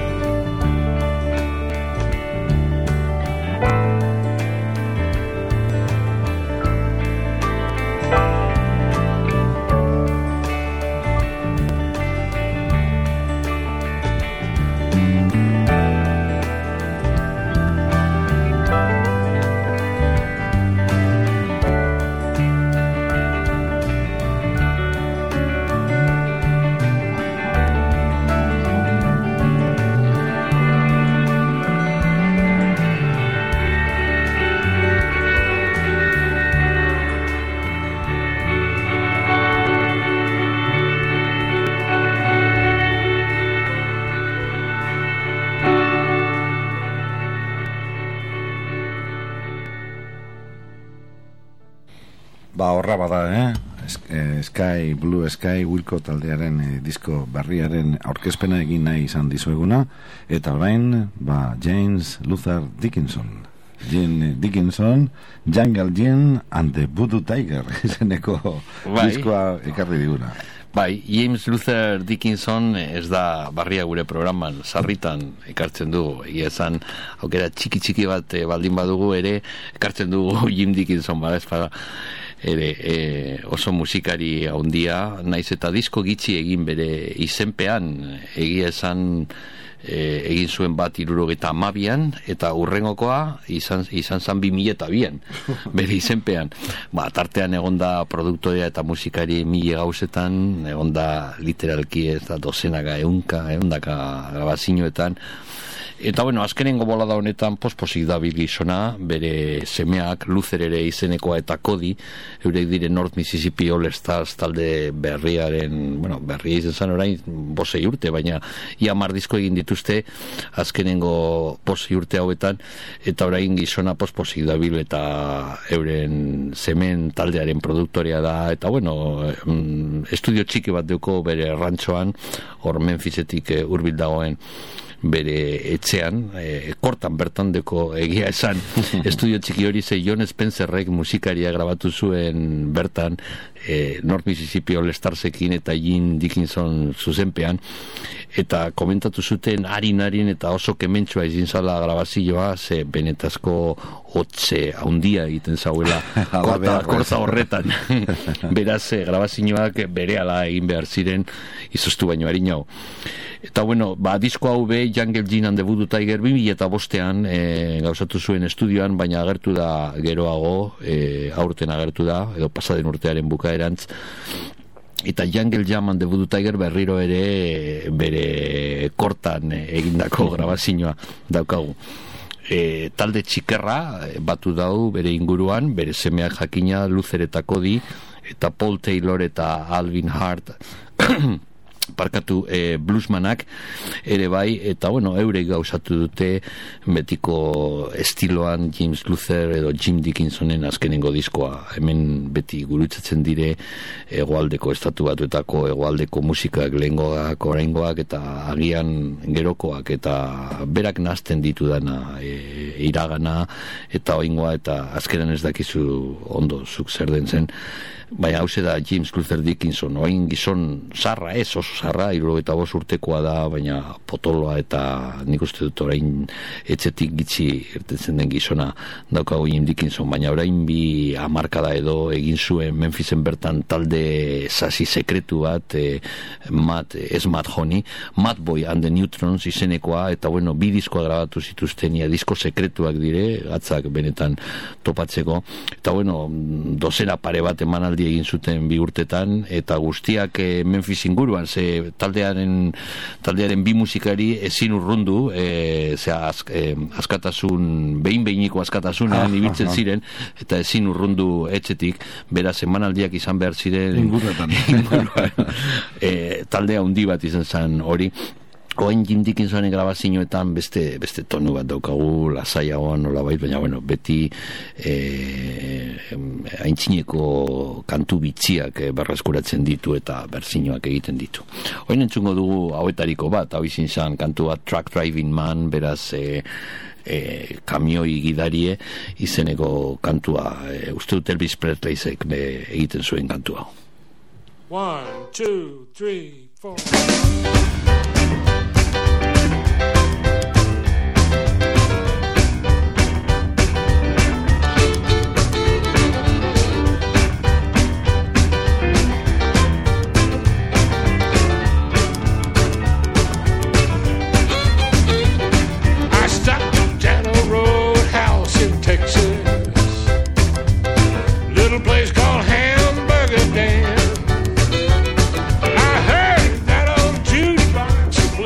Ba, horra bada, eh? Sky, Blue Sky, Wilco taldearen eh, disko berriaren aurkezpena egin nahi izan dizueguna, eta orain, ba, James Luther Dickinson. Jane Dickinson, Jungle Jane and the Voodoo Tiger, izeneko diskoa ekarri diguna. Bai, James Luther Dickinson ez da barria gure programan, sarritan ekartzen dugu, egia esan, aukera txiki-txiki bat e, baldin badugu ere, ekartzen dugu Jim Dickinson, bada ez bada, ere e, oso musikari handia, naiz eta disko gitxi egin bere izenpean, egia esan e, egin zuen bat hirurogeita hamabian, eta urrengokoa izan, izan zan bi mila eta bian, bere izenpean. Ba, tartean egonda produktorea eta musikari mila gauzetan, egonda literalki ez da dozenaka, eunka, eundaka grabazioetan. Eta bueno, azkenengo bolada honetan posposik dabil gizona, bere semeak, Luther ere izenekoa eta Cody, eurek dire North Mississippi All Stars talde berriaren, bueno, berria izan zan orain bosei urte, baina ia mardizko egin dituzte azkenengo posei urte hauetan, eta orain gizona posposik dabil eta euren semen taldearen produktorea da, eta bueno, estudio txiki bat duko bere rantxoan, hor Memphisetik hurbil dagoen bere etxean, e, kortan bertan deko egia esan estudio txiki hori ze John Spencerrek musikaria grabatu zuen bertan, e, North Mississippi All Starsekin eta Jim Dickinson zuzenpean, eta komentatu zuten harin-harin eta oso kementsua izin zala grabazioa, ze benetazko hotze haundia egiten zauela korta, korta horretan beraz, grabazioak berehala egin behar ziren izoztu baino harinau. Eta bueno, ba, disko hau be Jungle Gin and the Voodoo Tiger bi mila eta bostean e, gauzatu zuen estudioan, baina agertu da geroago, e, aurten agertu da, edo pasaden urtearen bukaerantz, eta Jungle Jam and the Voodoo Tiger berriro ere bere kortan egindako grabazioa daukagu. E, talde txikerra batu dau bere inguruan, bere semeak jakina Luther eta Cody, eta Paul Taylor eta Alvin Hart parkatu e, bluesmanak ere bai, eta bueno, eurek gauzatu dute betiko estiloan James Luther edo Jim Dickinsonen azkenengo diskoa. Hemen beti gurutzatzen dire hegoaldeko estatu batuetako hegoaldeko musikak, lehengoak, oraingoak eta agian gerokoak, eta berak nazten ditu dana, e, iragana eta oingoa, eta azkenan ez dakizu ondo zuk zer den zen. Baina hause da James Luther Dickinson, oin gizon zarra, ez oso zarra, hirurogeita bost urtekoa da, baina potoloa eta nik uste dut orain etxetik gitxi irtetzen den gizona daukago Jim Dickinson, baina orain bi hamarkada edo egin zuen Memphisen bertan talde sasi sekretu bat, e, Matt, ez Matt Honey, Matt Boy and the Neutrons izenekoa, eta bueno, bi diskoa grabatu zituzten, ia disko sekretuak dire, gatzak benetan topatzeko, eta bueno, dozena pare bat emanaldi egin zuten bi urtetan, eta guztiak e, Memphis inguruan, ze taldearen taldearen bi musikari ezin urrundu, e, zera az, e, askatasun, behin-behiniko askatasunean ibiltzen ziren, eta ezin urrundu etxetik, beraz emanaldiak izan behar ziren inguruetan e, taldea handi bat izan zen hori. Oen Jim Dickinsonen grabazioetan beste, beste tonu bat daukagu, lasaiagoan nolabait, baina bueno, beti e, aintzineko kantu bitxiak e, berreskuratzen ditu eta berzinoak egiten ditu. Oin entzungo dugu hauetariko bat, hau izin zan kantu bat Truck Driving Man, beraz e, e, kamioi gidarie izeneko kantua, e, uste dut Elvis Presleyek egiten zuen kantua. One, two, three, four. Hamburger Dan. I heard that old jukebox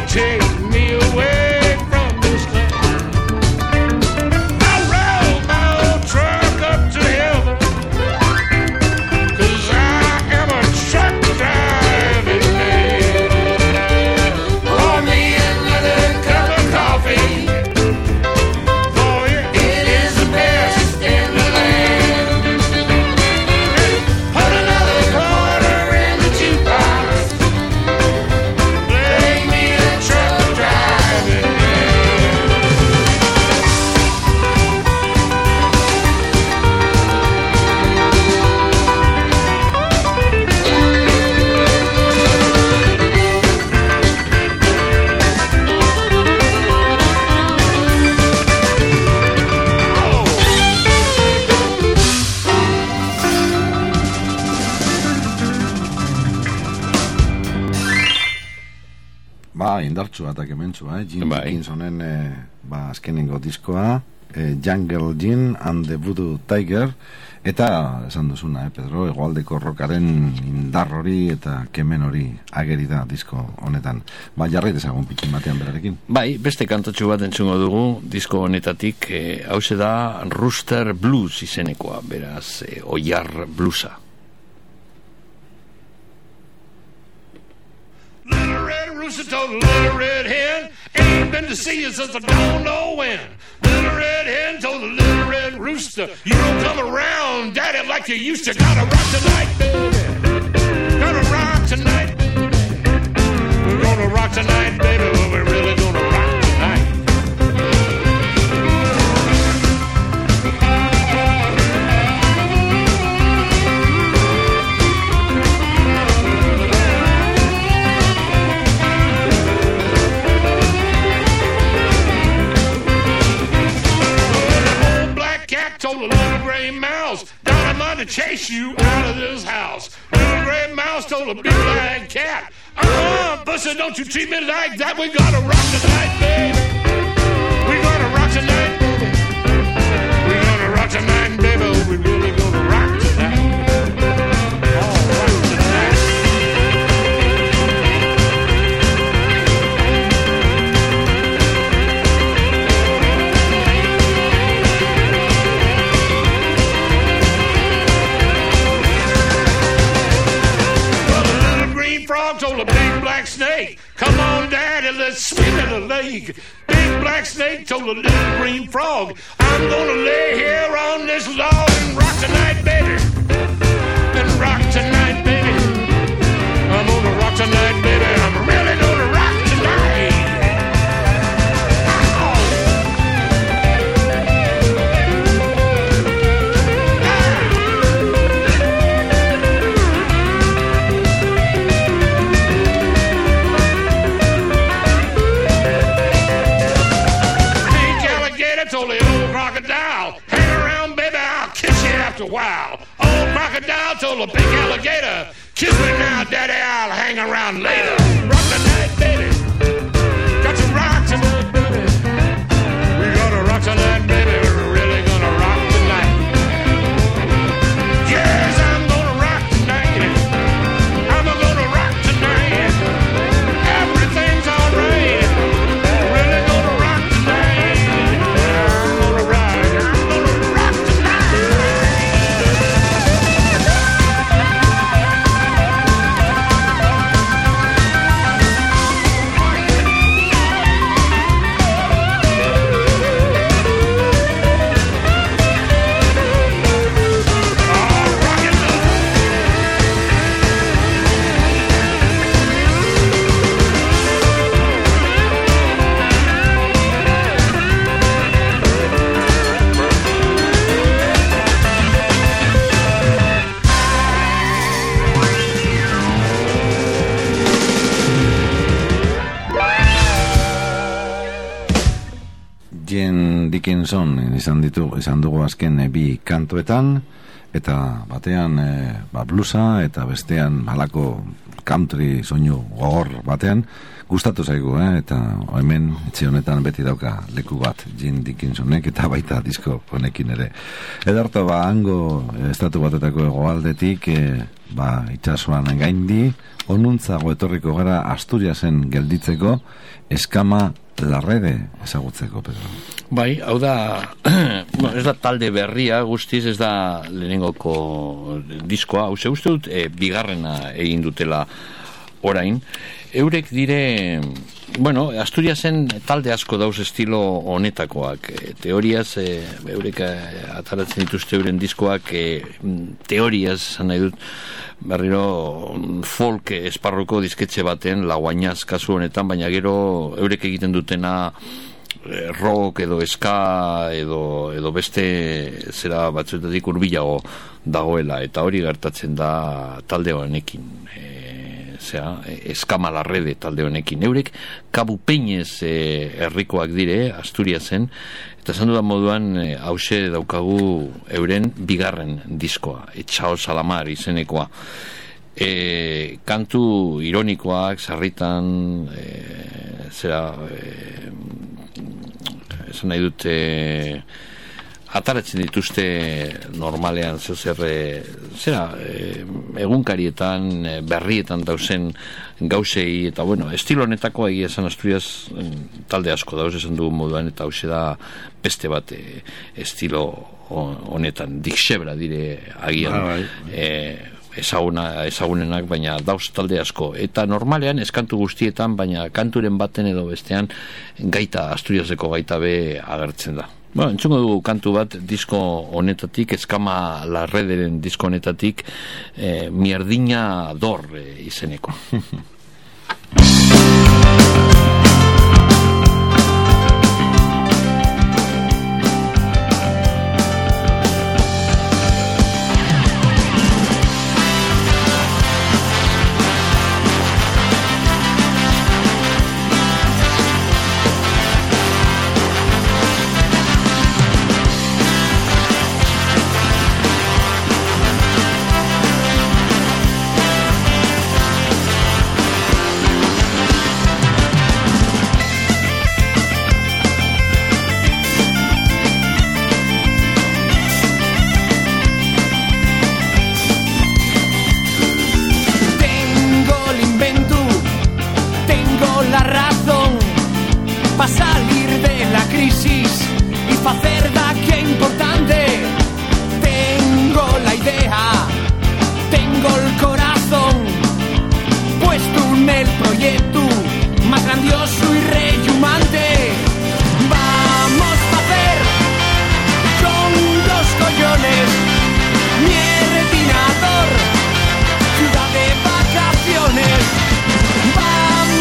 take me away from this land. I rode my old truck up to heaven, 'cause I am a truck driving man. Pour me another cup of coffee, for it, it is the best in the land. Put another quarter in the jukebox, play me a truck driving man. Ba, indartsua eta kementsua, eh? Jim Bai. Dickinsonen eh, ba, azkenengo diskoa, eh, Jungle Gin and the Voodoo Tiger, eta esan duzuna, eh, Pedro, hegoaldeko rockaren indar hori eta kemen hori ageri da disko honetan. Ba, jarri dezagun pikin batean berarekin. Bai, beste kantatxu bat entzungo dugu disko honetatik, eh, hause da Rooster Blues izenekoa, beraz, eh, oiar bluesa. Little red rooster told a little red hen, ain't been to see you since I don't know when. Little red hen told a little red rooster, you don't come around, daddy, like you used to. Gotta rock tonight, baby. Gotta rock tonight, baby. We're gonna rock tonight, baby. Well, we're really gonna rock tonight. Old black cat told a little gray mouse, don't I mind to chase you out of this house. Little gray mouse told a big black cat, uh-uh, Buster, don't you treat me like that. We gotta rock tonight, baby. We gonna rock tonight, baby. We gonna rock tonight, baby. We really gonna rock tonight. All right tonight. Well, the little green frog told a big black snake, come on, daddy, let's swim in the lake. Big black snake told a little green frog, I'm gonna lay here on this log and rock tonight, baby. And rock tonight, baby. I'm gonna rock tonight, baby. I'm really gonna rock tonight. Ow. Pink alligator told the old crocodile, hang around, baby, I'll kiss you after a while. Old crocodile told a big alligator, kiss me now, daddy, I'll hang around later. Rock tonight, baby. Got to rock tonight, baby. We gotta rock tonight, baby. We're really gonna rock tonight. Yes, I'm gonna rock tonight. I'm gonna rock tonight. Everything's alright. Really gonna rock tonight. I'm gonna rock. I'm gonna rock tonight. Jim Dickinson izan ditu, izan dugu azken eh, bi kantuetan, eta batean eh, ba, bluesa, eta bestean halako country soinu gogor batean, gustatu zaigu, eh? Eta hemen etxe honetan beti dauka leku bat Jim Dickinsonek, eta baita disko honekin ere. Edarto, ba, hango estatu batetako hegoaldetik, eh, ba, itxasuan gaindi, onuntzago etorriko gara Asturiasen gelditzeko, eskama larrede ezagutzeko, Pedro. Bai, hau da, bueno, ez da talde berria guztiz, ez da lehenengoko diskoa, hau ze uste dut, e, bigarrena egin dutela orain. Eurek dire, bueno, Asturiasen talde asko dauz estilo honetakoak. E, teoriaz, e, eurek ataratzen dituzte euren diskoak, e, teoriaz, esan nahi dut, berriro folk esparroko disketxe baten, laguainaz kasu honetan, baina gero eurek egiten dutena rock edo ska edo, edo beste zera batzuetatik hurbilago dagoela, eta hori gertatzen da talde honekin, e, zera, eskama larrede talde honekin. Eurek Kabu Peinez e, herrikoak dire, Asturiasen, eta esan dudan moduan e, hause daukagu euren bigarren diskoa, Etxao Salamar izenekoa. E, kantu ironikoak, sarritan, e, zera, e, esan nahi dute, ataratzen dituzte normalean zeu zer, zera, e, egunkarietan, berrietan dauzen gauzei, eta bueno, estilo honetako egia esan Asturias talde asko dauz esan dugun moduan, eta hause da beste bat e, estilo honetan, dixebra dire agian, ah, bai. e, ezaguna, ezagunenak, baina dauz talde asko, eta normalean eskantu guztietan, baina kanturen baten edo bestean gaita, Asturiaseko gaita be agertzen da. Bueno, entzungo dugu kantu bat disko honetatik, eskama larrederen disko honetatik, eh, mierdina dor eh, izeneko.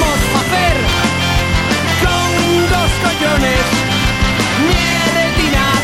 Collones, mierdina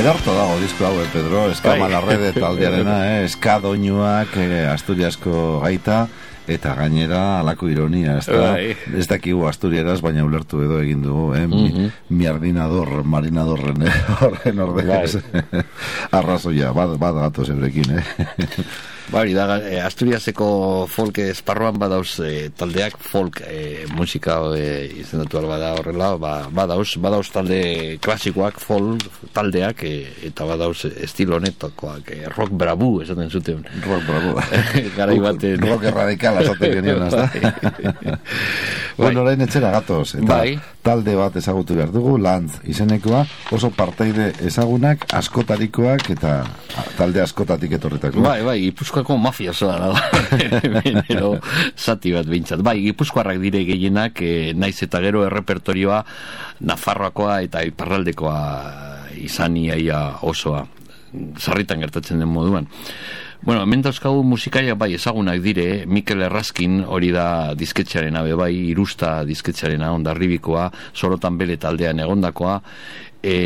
Ederto dago disko hau, eh, Pedro, eska Bai. malarrede taldearena, eh, eska doinuak, eh, Asturiasko gaita, eta gainera alako ironia, ez da, Bai. ez dakigu Asturieraz, baina ulertu edo egin dugu, eh, mi, miardinador, marinadorren, eh, horren ordez, arrazoia, bat, bat gatoz eurekin, eh. Bari da, eh, Asturiaseko folk esparruan badauz eh, taldeak folk eh, musika eh, izendatu alba da horrela, ba, badauz, badauz talde klasikoak folk taldeak eh, eta badauz estilo honetakoak eh, rock bravu esaten zuten. Rock bravu. Garai baten. Rock erradikala esaten genioen, ez da? Bueno, orain etxera gatoz, eta Bai. talde bat ezagutu behar dugu, Lantz izenekoa, oso parteide ezagunak, askotarikoak eta talde askotatik etorritako. Bai, bai, Gipuzkoako mafia zoa da. Benero zati bat behintzat. Bai, Gipuzkoarrak dire gehienak, eh, naiz eta gero errepertorioa Nafarroakoa eta Iparraldekoa izan iaia osoa. Sarritan gertatzen den moduan. Bueno, hemen dauzkagu musikaia bai ezagunak dire, Mikel Errazkin hori da disketxarena be bai, Irusta disketxarena, Hondarribikoa, Sorotan Bele taldean egondakoa, e,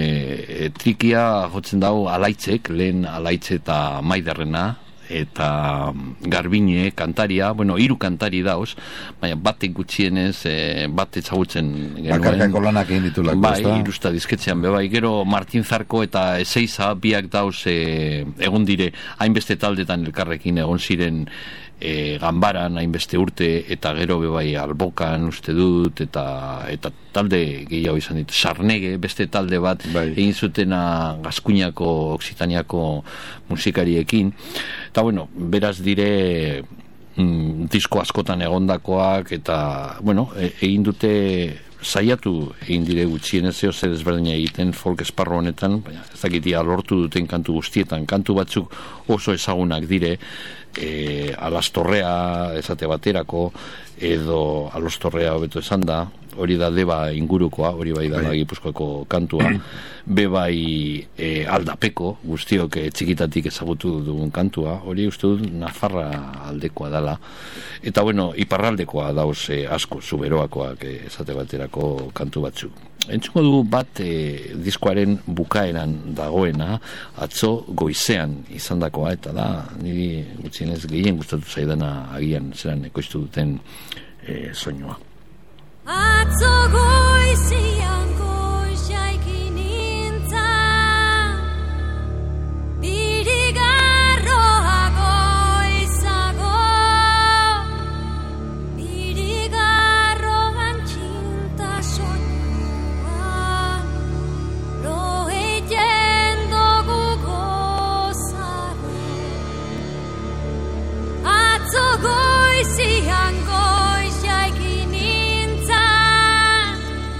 e, trikia jotzen dago Alaitzek, lehen Alaitze eta Maiderrena, eta Garbine kantaria, bueno, hiru kantari dauz, baina batek gutxienez, e, bat ezagutzen genuen. Bakarkako lanak egin ditulako, bai, ezta? Irusta disketxean, be bai, gero Martin Zarko eta Ezeiza biak dauz e, egon dire, hainbeste taldetan elkarrekin egon ziren e, ganbaran hainbeste urte, eta gero be bai Albokan uste dut, eta eta talde gehiago izan ditu, Sarnege, beste talde bat Bai. egin zutena Gaskuñako, Oksitaniako musikariekin, eta bueno, beraz dire mm, disko askotan egondakoak, eta bueno, e, egin dute saiatu egin dire gutxienez zeo zer ezberdina egiten folk esparro honetan, baina ez dakitia lortu duten kantu guztietan, kantu batzuk oso ezagunak dire, e, Alastorrea esate baterako, edo Alostorrea hobeto esan da, hori da Deba ingurukoa, hori bai da Gipuzkoako kantua, be bai e, Aldapeko, guztiok e, txikitatik ezagutu dugun kantua, hori uste dut Nafarra aldekoa dala, eta bueno, Iparraldekoa dauz e, asko, Zuberoakoak e, esate baterako kantu batzuk. Entzungo dugu bat e, diskoaren bukaeran dagoena, atzo goizean izandakoa, eta da, niri gutxienez gehien gustatu zaidana agian zeran ekoiztu duten e, soinua. Atzo goizian goizaiki nintzan, birigarroa goizago, birigarroan txinta soinua, lo egiten dugu gozago. Atzo goizian goizaiki nintzan,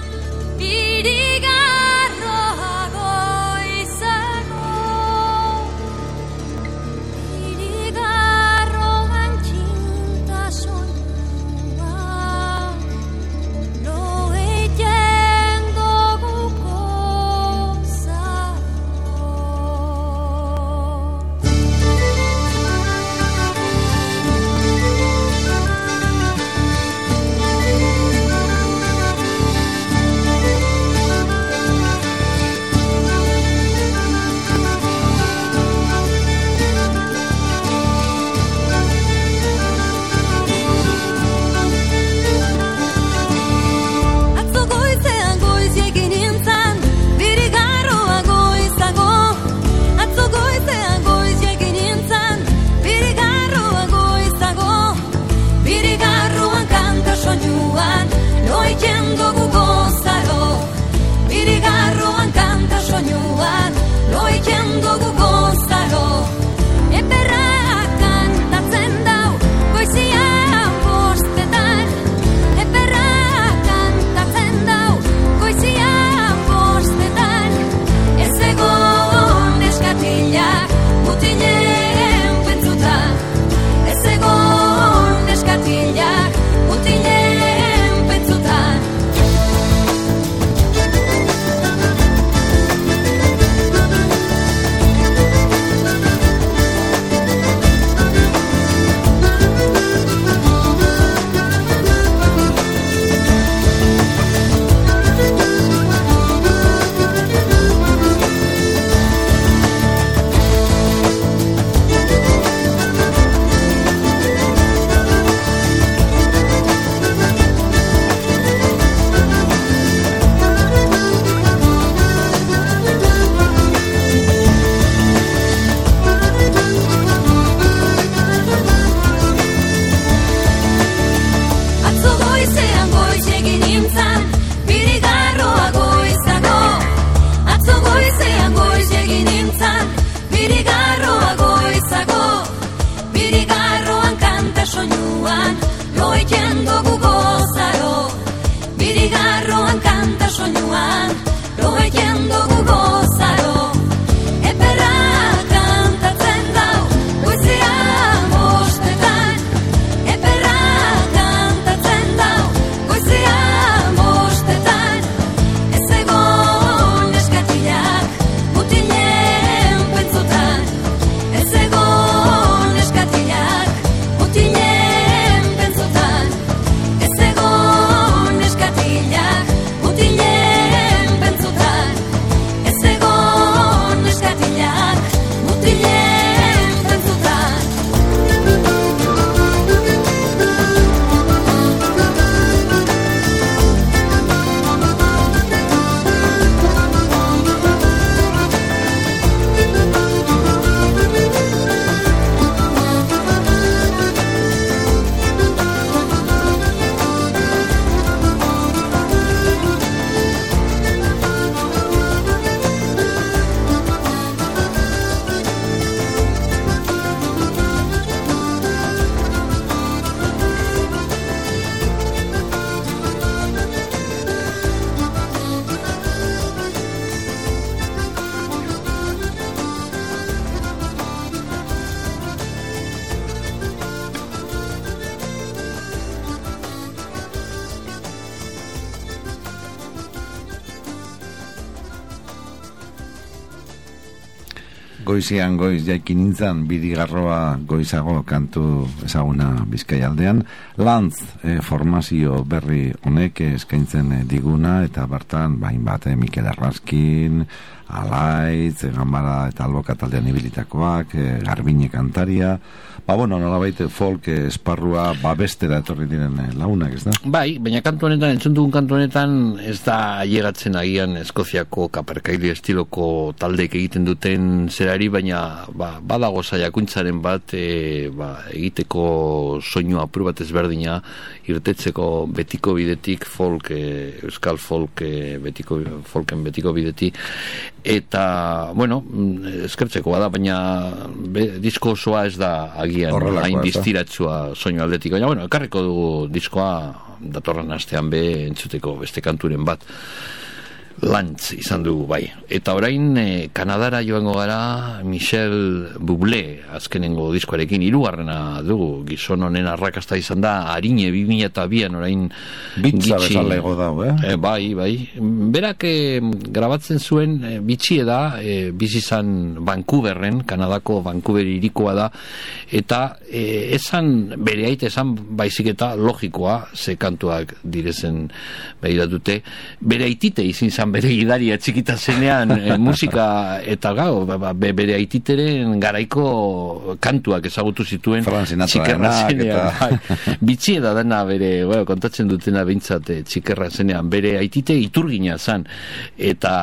Goizian goiz jaikin nintzen, bidigarroa goizago kantu ezaguna Bizkaialdean. Lantz eh, formazio berri honek eskaintzen eh, diguna, eta bertan bain bat eh, Mikel Arraskin, Alaitz, Gambara eta Alboka taldean ibilitakoak, eh, Garbine kantaria. Ba, bueno, nolabait folk eh, esparrua babestera etorri diren eh, launak, ez da? Bai, baina kantu honetan, entzun dugun kantu honetan, ez da ailegatzen agian Eskoziako kaperkaili estiloko taldeek egiten duten zerari, baina ba, badago saiakuntzaren bat e, ba, egiteko soinu apur bat ezberdina, irtetzeko betiko bidetik folk, e, euskal folk, e, betiko, folken betiko bidetik, eta, bueno, eskertzeko bada, baina be, disko osoa ez da agian hain distiratsua soinu aldetik, baina, bueno, ekarriko dugu diskoa datorren astean be entzuteko beste kanturen bat. Lantz izan dugu, bai. Eta orain eh, Kanadara joango gara Michel Bublé azkenengo diskoarekin, hirugarrena dugu, gizon honen arrakasta izan da Arine bi mila bian orain bitza bezalego dago, eh? eh? Bai, bai. Berak eh, grabatzen zuen eh, bitxie da, eh, bizi izan Vancouverren, Kanadako Vancouver hirikoa da, eta eh, esan bere aite esan baizik eta logikoa, ze kantuak direzen behiratute, bere aitite izin zan bere gidaria txikita zenean e, musika eta gau, be, bere aititeren garaiko kantuak ezagutu zituen txikerra zenean. Bai. Bitxie da dena bere, bueno, kontatzen dutena behintzat e, txikerra zenean, bere aitite iturgina zan. Eta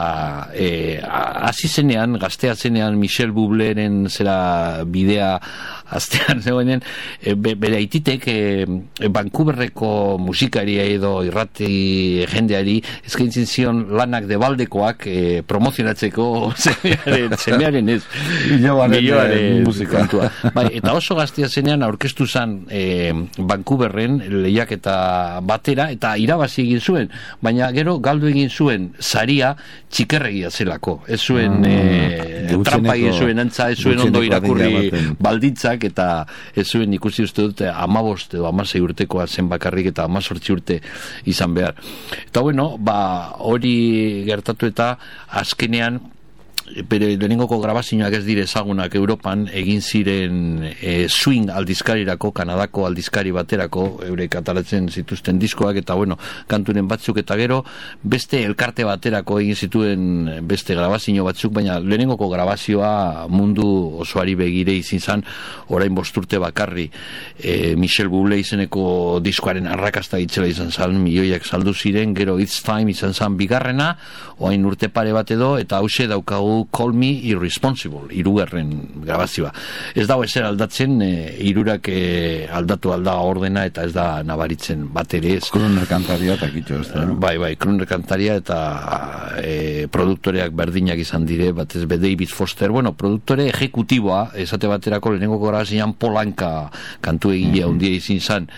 hasi e, zenean, gaztea zenean Michel Bubléren zera bidea aztean zegoenen, e, be, bere aititek e, Vancouverreko musikaria edo irrati jendeari eskaintzen zion lanak de baldekoak e, promozionatzeko semearen, semearen ez milioaren musikantua. Bai, eta oso gaztia zenean aurkeztu zan e, Vancouverren lehiaketa batera eta irabazi egin zuen, baina gero galdu egin zuen saria txikerregia zelako. Ez zuen ah, e, trampa egin zuen antza, ez zuen ondo irakurri baldintzak, eta ez zuen ikusi uste dut amabost edo amasei urtekoa zen bakarrik eta amazortzi urte izan behar. Eta bueno, ba hori gertatu eta azkenean bere lehenengoko grabazioak ez dire ezagunak Europan, egin ziren e, swing aldizkarirako, Kanadako aldizkari baterako, eurek atalatzen zituzten diskoak, eta bueno, kanturen batzuk, eta gero beste elkarte baterako egin zituen beste grabazio batzuk, baina lehenengoko grabazioa mundu osoari begire izin zan, orain bosturte bakarri e, Michel Bublé izeneko diskoaren arrakasta itzela izan zan, milioiak saldu ziren, gero It's Time izan zan bigarrena, orain urte pare bat edo, eta hause daukagu Call Me Irresponsible, hirugarren grabazioa. Ez dago ezer aldatzen, e, hirurak e, aldatu alda ordena eta ez da nabaritzen bat ere ez. Kruner kantaria eta kitxo ez da. Bai, bai, Kruner kantaria eta e, produktoreak berdinak izan dire, batez be David Foster, bueno, produktore ejekutiboa, esate baterako lehenengo grabazioan Polanka kantu egilea mm-hmm. undia izin zan,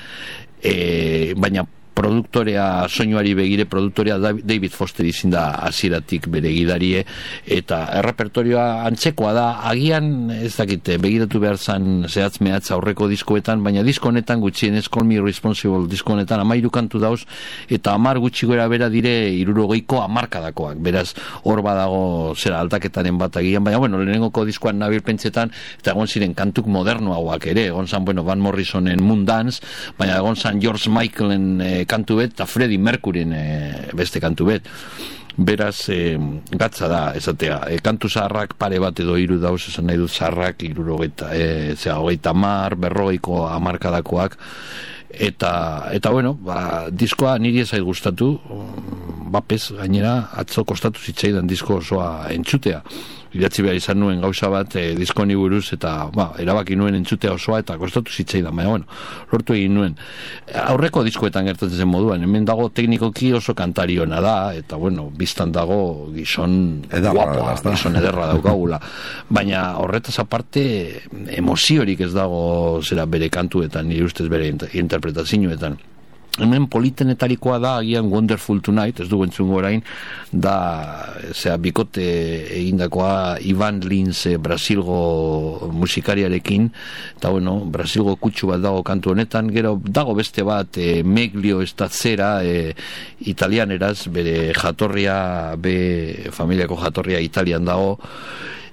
e, baina produktorea soinuari begire, produktorea David Foster izin da hasieratik bere gidarie, eta errepertorioa antzekoa da, agian ez dakite, begiratu behar zan zehatz mehatz aurreko diskoetan, baina disko honetan gutxienez Call Me Irresponsible disko honetan amairu kantu dauz, eta amar gutxi gora bera dire hirurogeiko hamarkadakoak, beraz hor badago zera aldaketaren bat agian, baina bueno, lehenengoko diskoan nabil pentsetan, eta egon ziren kantuk modernoagoak ere, egon zan, bueno, Van Morrisonen Moon Dance, baina egon zan George Michaelen eh, kantu bet, eta Freddie Mercuryn e, beste kantu bet. Beraz, e, gatza da, esatea, e, kantu zaharrak pare bat edo hiru dauz, esan nahi dut zaharrak, hirurogeita, e, zera, hogeita mar, berrogeiko hamarkadakoak, eta, eta bueno, ba, diskoa niri ezait gustatu, bapez, gainera, atzo kostatu zitzaidan disko osoa entzutea. Idatzi behar izan nuen gauza bat e, diskoni buruz, eta ba, erabaki nuen entzutea osoa, eta kostatu zitzaidan, baina bueno, lortu egin nuen. Aurreko diskoetan gertatzen zen moduan, hemen dago teknikoki oso kantariona da, eta bueno, biztan dago gizon guapoa, gizon ederra daukagula. Baina horretaz aparte, emoziorik ez dago zera bere kantuetan, nire ustez bere interpretazioetan. Hemen politenetarikoa da agian Wonderful Tonight, ez du entzungo orain, da zera, bikote egindakoa Ivan Lins e, Brasilgo musikariarekin, eta bueno, Brasilgo kutsu bat dago kantu honetan, gero dago beste bat e, Meglio Estatzera e, italianeraz, bere jatorria, be familiako jatorria Italian dago,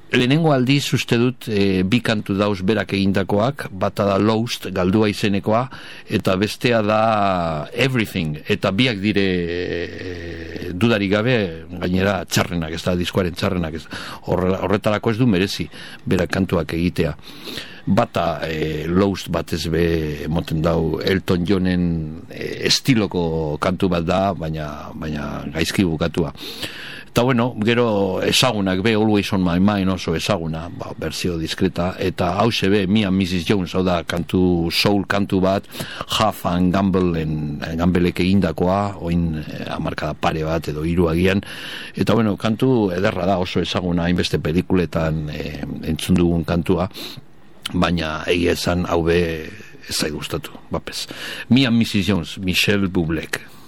lehenengo aldiz uste dut e, bi kantu dauz berak egindakoak, bata da Lost, galdua izenekoa, eta bestea da Everything, eta biak dire e, dudarik gabe, gainera txarrenak, ez da diskoaren txarrenak, ez, horretarako ez du merezi berak kantuak egitea. Bata e, Lost batez be emoten dau Elton Johnen e, estiloko kantu bat da, baina, baina gaizki bukatua. Eta bueno, gero ezagunak be, Always on my mind oso ezaguna, ba, berzio diskreta, eta hause be, Me and missus Jones, hau da, kantu, soul kantu bat, Huff and Gamble, Gamblek egindakoa, oin eh, amarkada pare bat, edo hiru agian, eta bueno, kantu ederra da, oso ezaguna, hainbeste pelikuletan eh, entzun dugun kantua, baina egia esan hau be ez zait gustatu, bapez. Me and missus Jones, Michelle Bublé.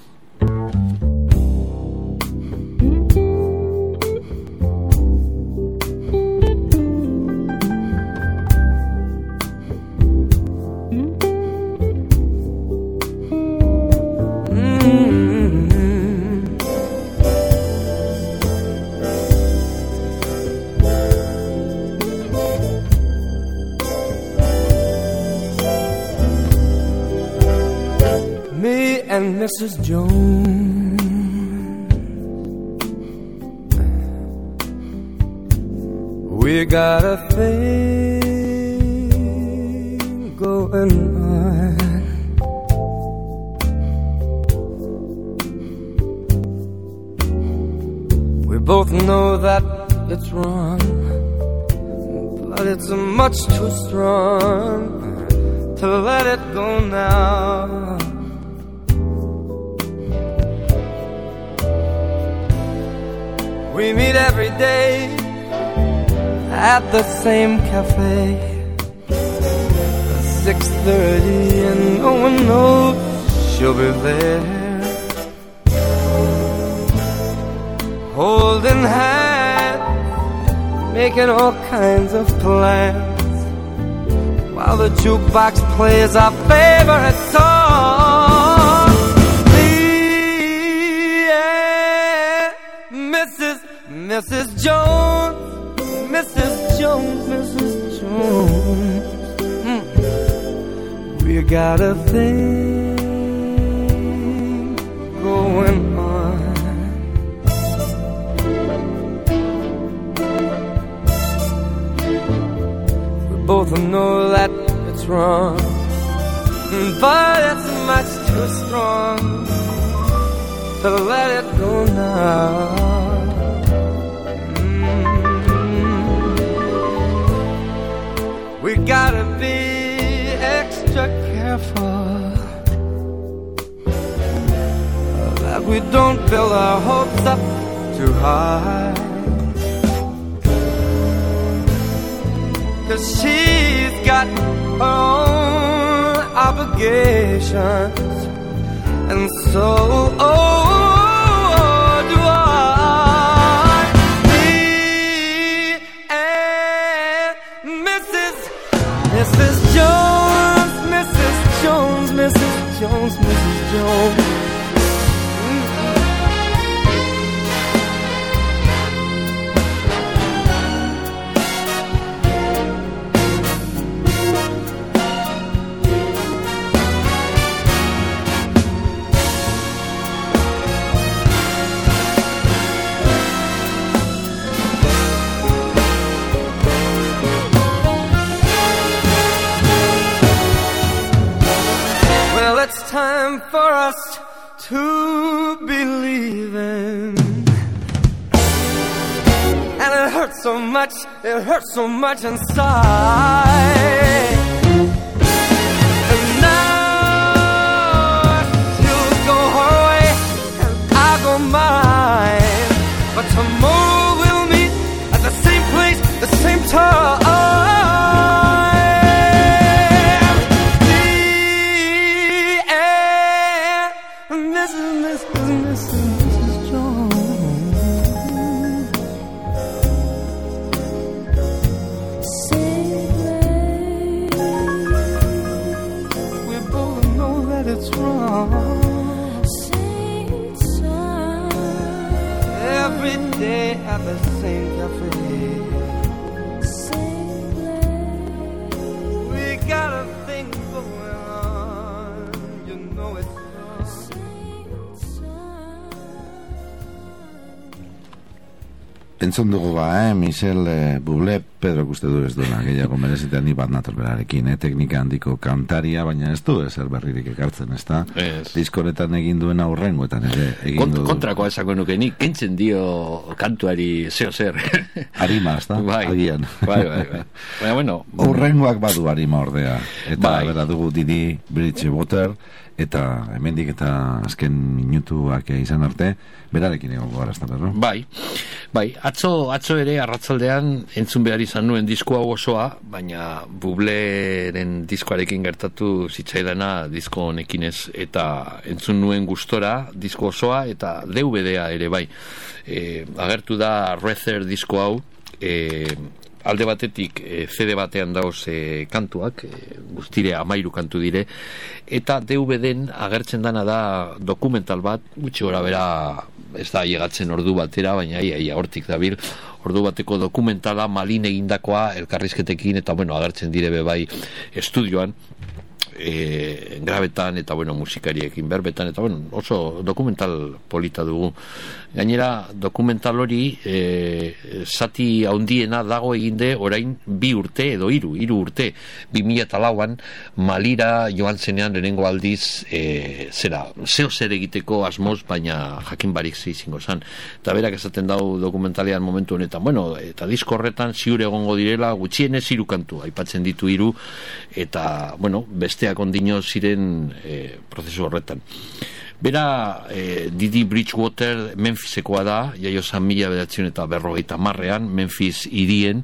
And Missus Jones, we got a thing going on. We both know that it's wrong, but it's much too strong to let it go now. We meet every day at the same cafe, six thirty, and no one knows she'll be there, holding hands, making all kinds of plans, while the jukebox plays our favorite song. Me and Missus Missus Jones, Missus Jones, Missus Jones, mm. We got a thing going on. We both know that it's wrong, but it's much too strong to let it go now. We gotta be extra careful that we don't build our hopes up too high, 'cause she's got her own obligations, and so oh, do I. Missus Jones, Missus Jones, Missus Jones, Missus Jones. It's time for us to believe in, and it hurts so much, it hurts so much inside. And now she'll go her way and I'll go mine, but tomorrow we'll meet at the same place, the same time. Every day at the same cafe, lot of things going on. You know it's wrong. Entzun dugu ba, eh? Michel eh, Bublé, Pedro uste du ez duela gehiago merezitea ni bat nator berarekin, eh? Teknika handiko kantaria, baina ez du ezer berririk ekartzen, ez da? Ez. Diskoretan egin duen aurrengoetan ere egin Kont, du. kontrakoa esako nuke, nik kentzen dio kantuari zeo zer. Arima, ez da? Bai, Agian. bai, bai, bai. Baina, bueno. Aurrengoak badu arima ordea. Eta Bai. bera dugu Didi Bridgewater, eta hemendik eta azken minutuak izan arte, berarekin egon gara, ez da, berro? Bai, bai, atzo, atzo ere arratzaldean entzun behar izan nuen disko hau osoa, baina Bubleren diskoarekin gertatu zitzaidana disko honekin ez, eta entzun nuen gustora disko osoa, eta D V D-a ere bai. E, agertu da Rather disko hau, e, alde batetik e, C D batean dauz e, kantuak, e, guztire amairu kantu dire, eta D V D-en agertzen dana da dokumental bat, gutxi gora bera ez da llegatzen ordu batera, baina ia, ia hortik dabil, ordu bateko dokumentala Malin egindakoa elkarrizketekin, eta bueno, agertzen dire be bai estudioan, e, grabetan eta bueno, musikariekin berbetan, eta bueno, oso dokumental polita dugu. Gainera, dokumental hori e, zati haundiena dago eginde orain bi urte edo hiru, hiru urte, bi mila eta lauan Malira joan zenean lehenengo aldiz e, zera, zeo zer egiteko asmoz, baina jakin barik izango zan. Eta berak esaten dau dokumentalean momentu honetan, bueno, eta disko horretan ziur egongo direla gutxienez hiru kantu, aipatzen ditu hiru, eta bueno, besteak ondino ziren e, prozesu horretan. Bera, eh, Didi Bridgewater Memphisekoa da, jaio zan mila bederatzion eta berrogeita marrean, Memphis hirien,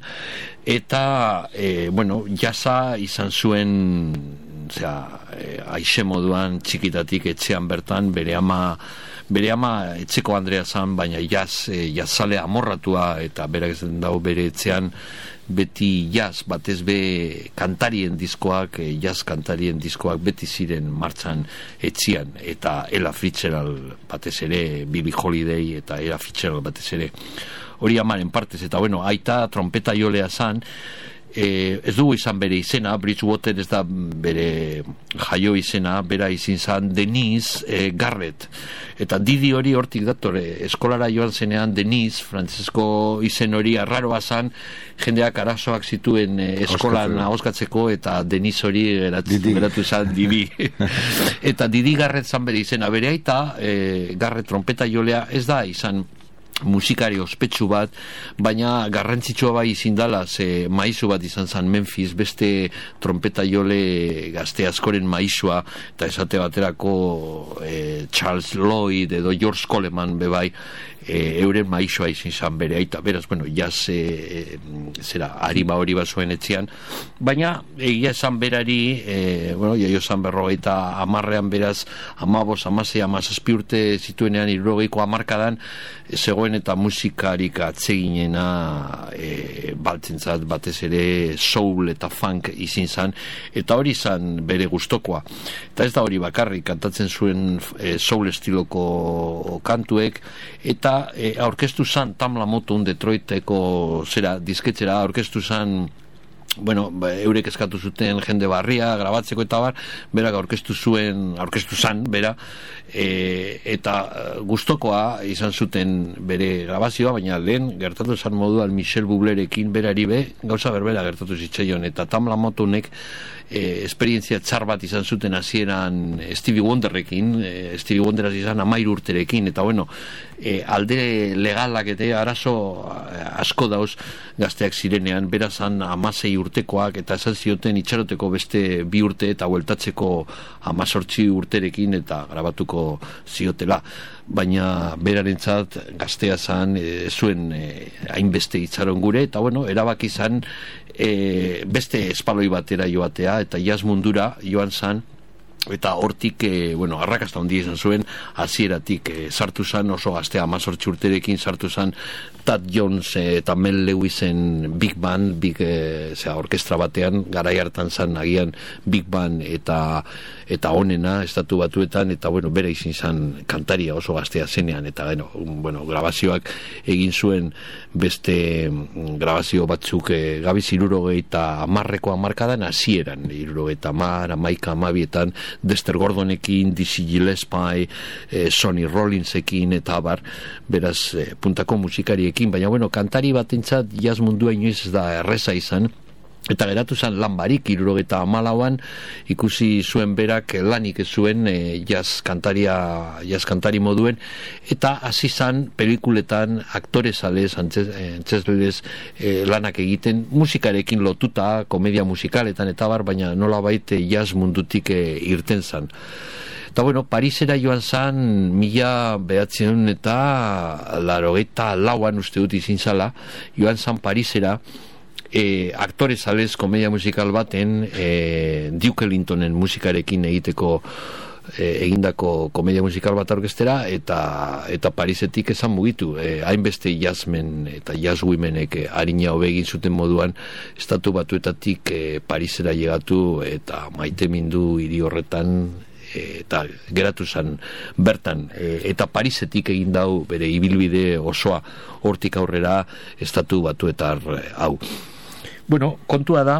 eta, eh, bueno, jasa izan zuen, osea, eh, aixe moduan txikitatik etxean bertan, bere ama, bere ama etxeko Andrea zan, baina jaz, eh, jazale amorratua, eta berak ezen dau bere etxean, beti jazz, batez be kantarien diskoak, eh, jazz kantarien diskoak beti ziren martxan etzian, eta Ella Fitzgerald batez ere, Billie Holiday eta Ella Fitzgerald batez ere, hori amaren partez, eta bueno, aita trompeta jolea zan, eh, ez dugu izan bere izena, Bridgewater ez da bere jaio izena, bera izin zan Denise eh, Garrett, eta Didi hori hortik datore, eskolara joan zenean Denise, frantzesko izen hori arraroa zan, jendeak arazoak zituen eh, eskolan ahoskatzeko, eta Denise hori geratu, geratu zan Didi. Eta Didi Garrett zan bere izena, bere aita eh, Garrett trompeta jolea ez da izan musikari ospetsu bat, baina garrantzitsua bai izindala, ze maizu bat izan zan Memphis, beste trompeta jole gazte askoren maizua, eta esate baterako eh, Charles Lloyd edo George Coleman bebai, e, euren maizua izin zan bere aita, beraz, bueno, jaz e, zera, harima hori bazuen etzian, baina egia esan berari, e, bueno, jaio zan berrogeita amarrean beraz, amabos, amasei, amazazpi urte zituenean irrogeiko amarkadan, zegoen eta musikarik atseginena e, baltzentzat batez ere soul eta funk izin zan, eta hori zan bere gustokoa, eta ez da hori bakarrik, kantatzen zuen e, soul estiloko kantuek, eta e, aurkeztu zan Tamla Motown Detroiteko zera disketxera, aurkeztu zan, bueno, ba, eurek eskatu zuten jende barria grabatzeko eta bar, berak aurkeztu zuen, aurkeztu zan, bera, e, eta gustokoa izan zuten bere grabazioa, baina lehen gertatu zan moduan Michel Bublerekin berari be, gauza berbera gertatu zitzaion, eta Tamla Motownek e, esperientzia txar bat izan zuten hasieran Stevie Wonderrekin, e, Stevie Wonderaz izan amairu urterekin, eta bueno, e, alde legalak eta arazo asko dauz gazteak zirenean, berazan amasei urtekoak, eta esan zioten itxaroteko beste bi urte eta hueltatzeko amazortzi urterekin eta grabatuko ziotela, baina berarentzat gaztea zan e, zuen e, hainbeste itxaron gure, eta bueno, erabaki zan e, beste espaloi batera joatea, eta jazz mundura joan zan, eta hortik, e, bueno, arrakasta handia izan zuen, hasieratik e, sartu zan, oso gaztea amazortzi urterekin sartu zan, Tad Jones e, eta Mel Lewisen Big Band, big, e, zera, orkestra batean, garai hartan zan agian Big Band eta eta onena, estatu batuetan, eta bueno, bere izin zan kantaria oso gaztea zenean, eta bueno, bueno, grabazioak egin zuen beste grabazio batzuk e, gabiz irurogei eta amarreko amarkadan hasieran, irurogei eta amar, amaika, amabietan, Dexter Gordonekin, Dizzy Gillespie, eh, Sonny Rollinsekin eta abar, beraz eh, puntako musikariekin, baina bueno, kantari batentzat jazz mundua inoiz ez da erreza izan, eta geratu zen lan barik, irurogeta amalauan ikusi zuen berak lanik ez zuen e, jazz kantaria jazz kantari moduen, eta hasi zan pelikuletan aktore salez, antzesledez e, lanak egiten, musikarekin lotuta, komedia musikaletan eta bar, baina nola baite jazz mundutik e, irten zan. Eta bueno, Parisera joan zan mila behatzen eta larogeita lauan uste dut izin zala, joan zan Parisera, E, aktore zalez komedia musikal baten e, Duke Ellingtonen musikarekin egiteko e, egindako komedia musikal bat orkestera, eta eta Parisetik esan mugitu, e, hainbeste jazzmen eta jazzwomenek e, harina hobe egin zuten moduan estatu batuetatik e, Parisera llegatu eta maite mindu hiri horretan eta geratu zen bertan, e, eta Parisetik egin dau bere ibilbide osoa, hortik aurrera estatu batuetar hau. Bueno, kontua da,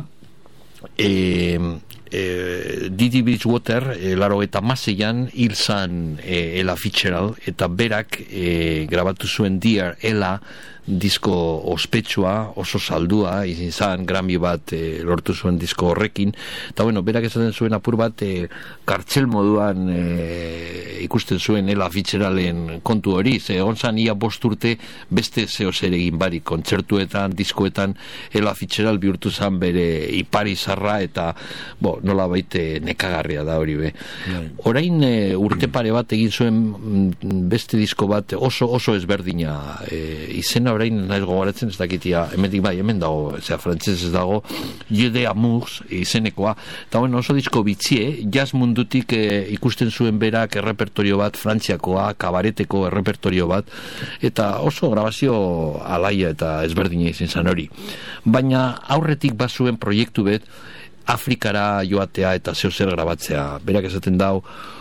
e, e, Didi Bridgewater, e, laro eta maseian hil zan e, Ella Fitzgerald, eta berak e, grabatu zuen Dear Ella disko ospetsua, oso saldua izin zan, Grammy bat e, lortu zuen disko horrekin, eta bueno, berak esaten zuen apur bat e, kartxel moduan e, ikusten zuen Ella Fitzgeralden kontu hori, ze onzan ia bost urte beste zeo zer egin barik, kontzertuetan, diskoetan, Ella Fitzgerald bihurtu zan bere ipari zarra, eta bo, nola baite nekagarria da hori be. Orain e, urte pare bat egin zuen beste disko bat oso oso ezberdina, e, izena orain naiz gogoratzen ez dakitia, hemendik bai, hemen dago, zera frantzez ez dago, Jeu d'Amours izenekoa, eta bueno, oso disko bitzie, jazz mundutik e, ikusten zuen berak errepertorio bat, Frantziakoa, kabareteko errepertorio bat, eta oso grabazio alaia eta ezberdina izan zan hori. Baina aurretik bazuen proiektu bet, Afrikara joatea eta zeo zer grabatzea, berak esaten dau,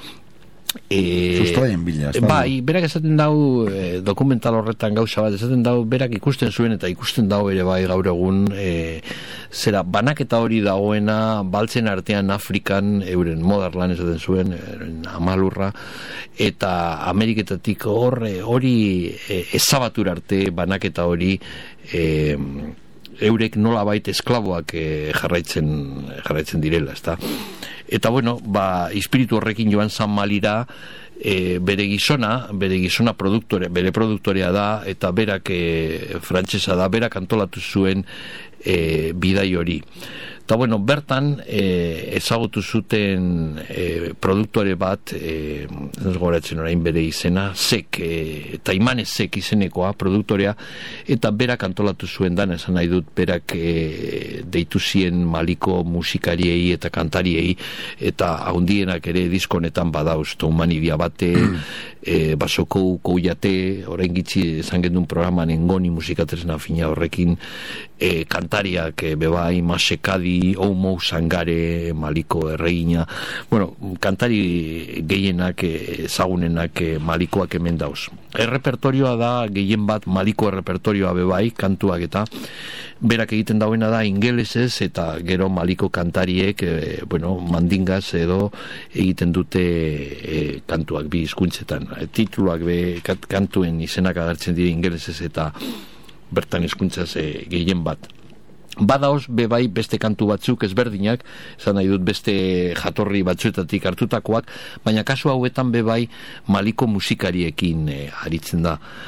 E, Sustraien bila, bai, berak esaten dau e, dokumental horretan gauza bat, esaten dau berak ikusten zuen eta ikusten dau ere bai gaur egun, e, zera banaketa hori dagoena baltzen artean Afrikan, euren Motherland esaten zuen, euren amalurra, eta Ameriketatik hor hori e, ezabatur arte banaketa hori e, eurek nolabait esklaboak e, jarraitzen jarraitzen direla, ezta? Eta bueno, ba, espiritu horrekin joan zan Malira, e, bere gizona, bere gizona produktore, bere produktorea da, eta berak e, frantsesa da, berak antolatu zuen e, bidai hori. Eta bueno, bertan e, ezagutu zuten e, produktore bat, e, ez goratzen orain bere izena, Zek, e, Taimane Zek izenekoa produktorea, eta berak antolatu zuen dan, esan nahi dut, berak e, deitu zien Maliko musikariei eta kantariei, eta haundienak ere diskonetan badauz, Toumani Diabate, e, Basoko Kouyate, orain gitzi esan gendun programan Engoni musikatresna fina horrekin, e, kantariak e, bebai, Masekadi, Oumo Sangare, Maliko erregina, bueno, kantari gehienak ezagunenak Malikoak hemen dauz. Errepertorioa da gehien bat Maliko errepertorioa bebai, kantuak eta berak egiten dauena da ingelesez, eta gero Maliko kantariek e, bueno, mandingaz edo egiten dute e, kantuak bi hizkuntzetan. E, tituluak be kantuen izenak agertzen dira ingelesez eta bertan hizkuntzaz e, gehien bat. Badaoz bebai beste kantu batzuk ezberdinak, esan nahi dut beste jatorri batzuetatik hartutakoak, baina kasu hauetan bebai Maliko musikariekin e, aritzen da.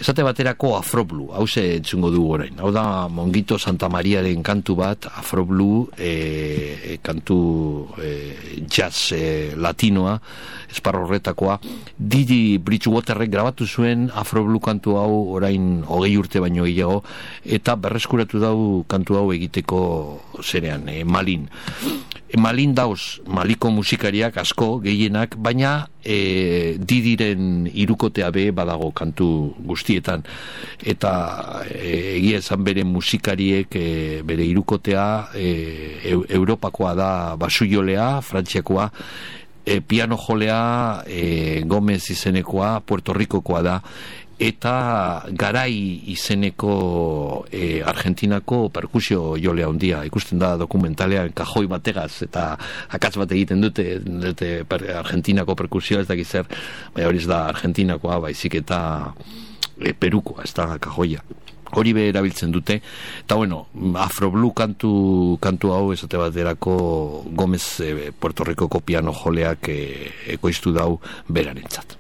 Esate baterako Afroblu, hauze entzungo dugu orain. Hau da Mongito Santa Mariaren kantu bat, Afroblu, e, kantu e, jazz e, latinoa, esparro horretakoa. Didi Bridgewaterrek grabatu zuen Afroblu kantu hau orain hogei urte baino gehiago, eta berreskuratu dau kantu hau egiteko zerean, e, Malin. E, Malin dauz, Maliko musikariak asko, gehienak, baina e, Didiren hirukotea be badago kantu guztietan, eta e, egia esan bere musikariek e, bere hirukotea e, Europakoa da basujolea, Frantziakoa, e, piano jolea e, Gomez izenekoa, Puerto Ricokoa da, eta Garai izeneko e, Argentinako perkusio jolea handia. Ikusten da dokumentalean kajoi bategaz eta akats bat egiten dute, dute per, Argentinako perkusioa ez dakiz zer, baina hori ez da Argentinakoa, baizik eta e, Perukoa, ez da kajoia. Hori be erabiltzen dute, eta bueno, Afroblu kantu, kantu hau esate baterako Gomez e, Puerto Ricoko piano joleak e, ekoiztu dau berarentzat.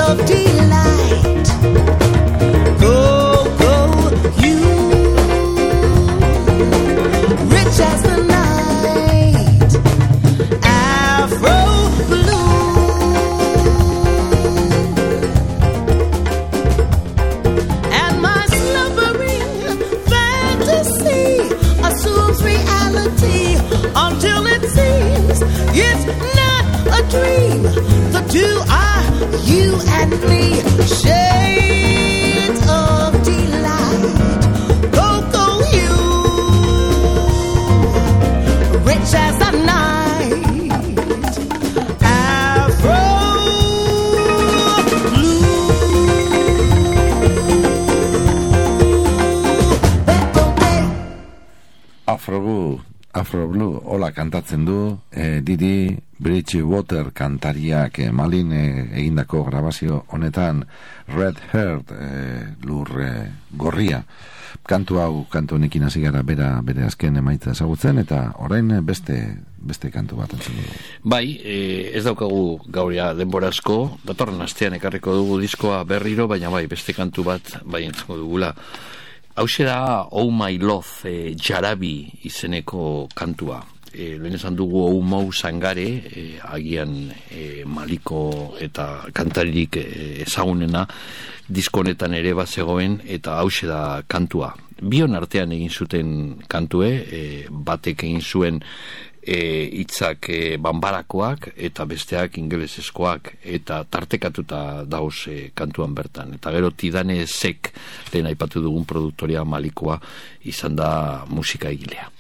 of delight. Go, go, you, rich as the night, Afro blue, and my slumbering fantasy assumes reality until it seems it's not a dream. The two are you and me, shades of delight. Go, go, you, rich as the night, Afro blue. Afro Blue, Afro Blue, hola kantatzen du, eh, Didi Bridgewater kantariak eh, Malin eh, egindako grabazio honetan Red Heart, eh, lur eh, gorria. Kantu hau, kantu honekin hasi gara bera bere azken emaitza ezagutzen, eta orain eh, beste beste kantu bat entzun dugu. Bai, eh, ez daukagu gauria denbora asko, datorren astean ekarriko dugu diskoa berriro, baina bai, beste kantu bat bai entzungo dugula. Hauxe da Oh My Love, eh, Jarabi izeneko kantua. E, lehen esan dugu Oh Mou Sangare, e, agian e, Maliko eta kantaririk e, ezagunena diskonetan ere bat zegoen, eta hauxe da kantua. Bion artean egin zuten kantue, e, batek egin zuen e, hitzak e, banbarakoak eta besteak ingelesezkoak, eta tartekatuta dauz e, kantuan bertan. Eta gero Tidane Zek, lehen aipatu dugun produktoria Malikoa, izan da musika egilea.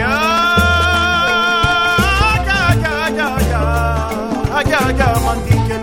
Yeah, yeah, yeah, yeah, yeah, yeah,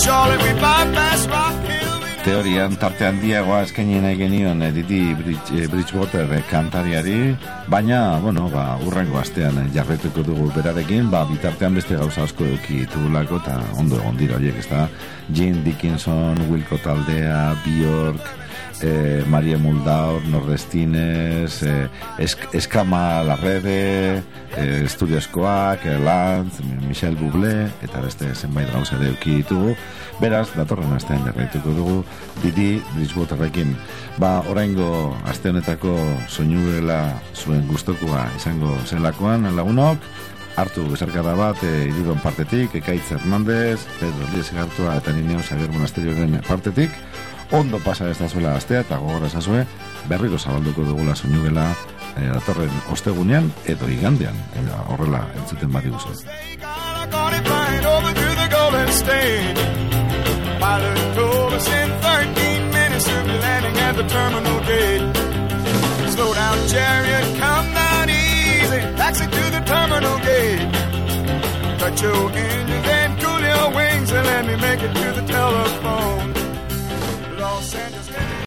Charlotte, we bypass Rock Hill. Teorian tarte handiagoa eskaini nahi genion Didi Bridge, eh, Bridgewater eh, kantariari, baina, bueno, ba, urrengo astean eh, jarretuko dugu berarekin, ba, bitartean beste gauza asko eduki tugulako, eta ondo egon dira horiek, ez da, Jim Dickinson, Wilco Taldea, Bjork, eh, Maria Muldaur, Nordestines, eh, Esk Eskama Larrede, eh, Estudioskoak, eh, Lantz, Michel Bublé, eta beste zenbait gauza ere eduki ditugu. Beraz, datorren astean jarraituko dugu Didi Bridgewaterrekin. Ba, oraingo aste honetako soinugela zuen gustokoa izango zelakoan lagunok, hartu besarkada bat e, hiruron partetik, Ekaitz Hernández, Pedro Lies Gartua eta Nineo Xabier Monasterioren partetik. Ondo pasa ez da zuela astea eta gogorra ezazue, berriro zabalduko dugula soinugela e, datorren ostegunean edo igandean, eta horrela entzuten bat iguzu. Pilot told us in thirteen minutes we'll be landing at the terminal gate. Slow down, chariot, come down easy. Taxi to the terminal gate. Touch your engines and cool your wings and let me make it to the telephone. Los Angeles.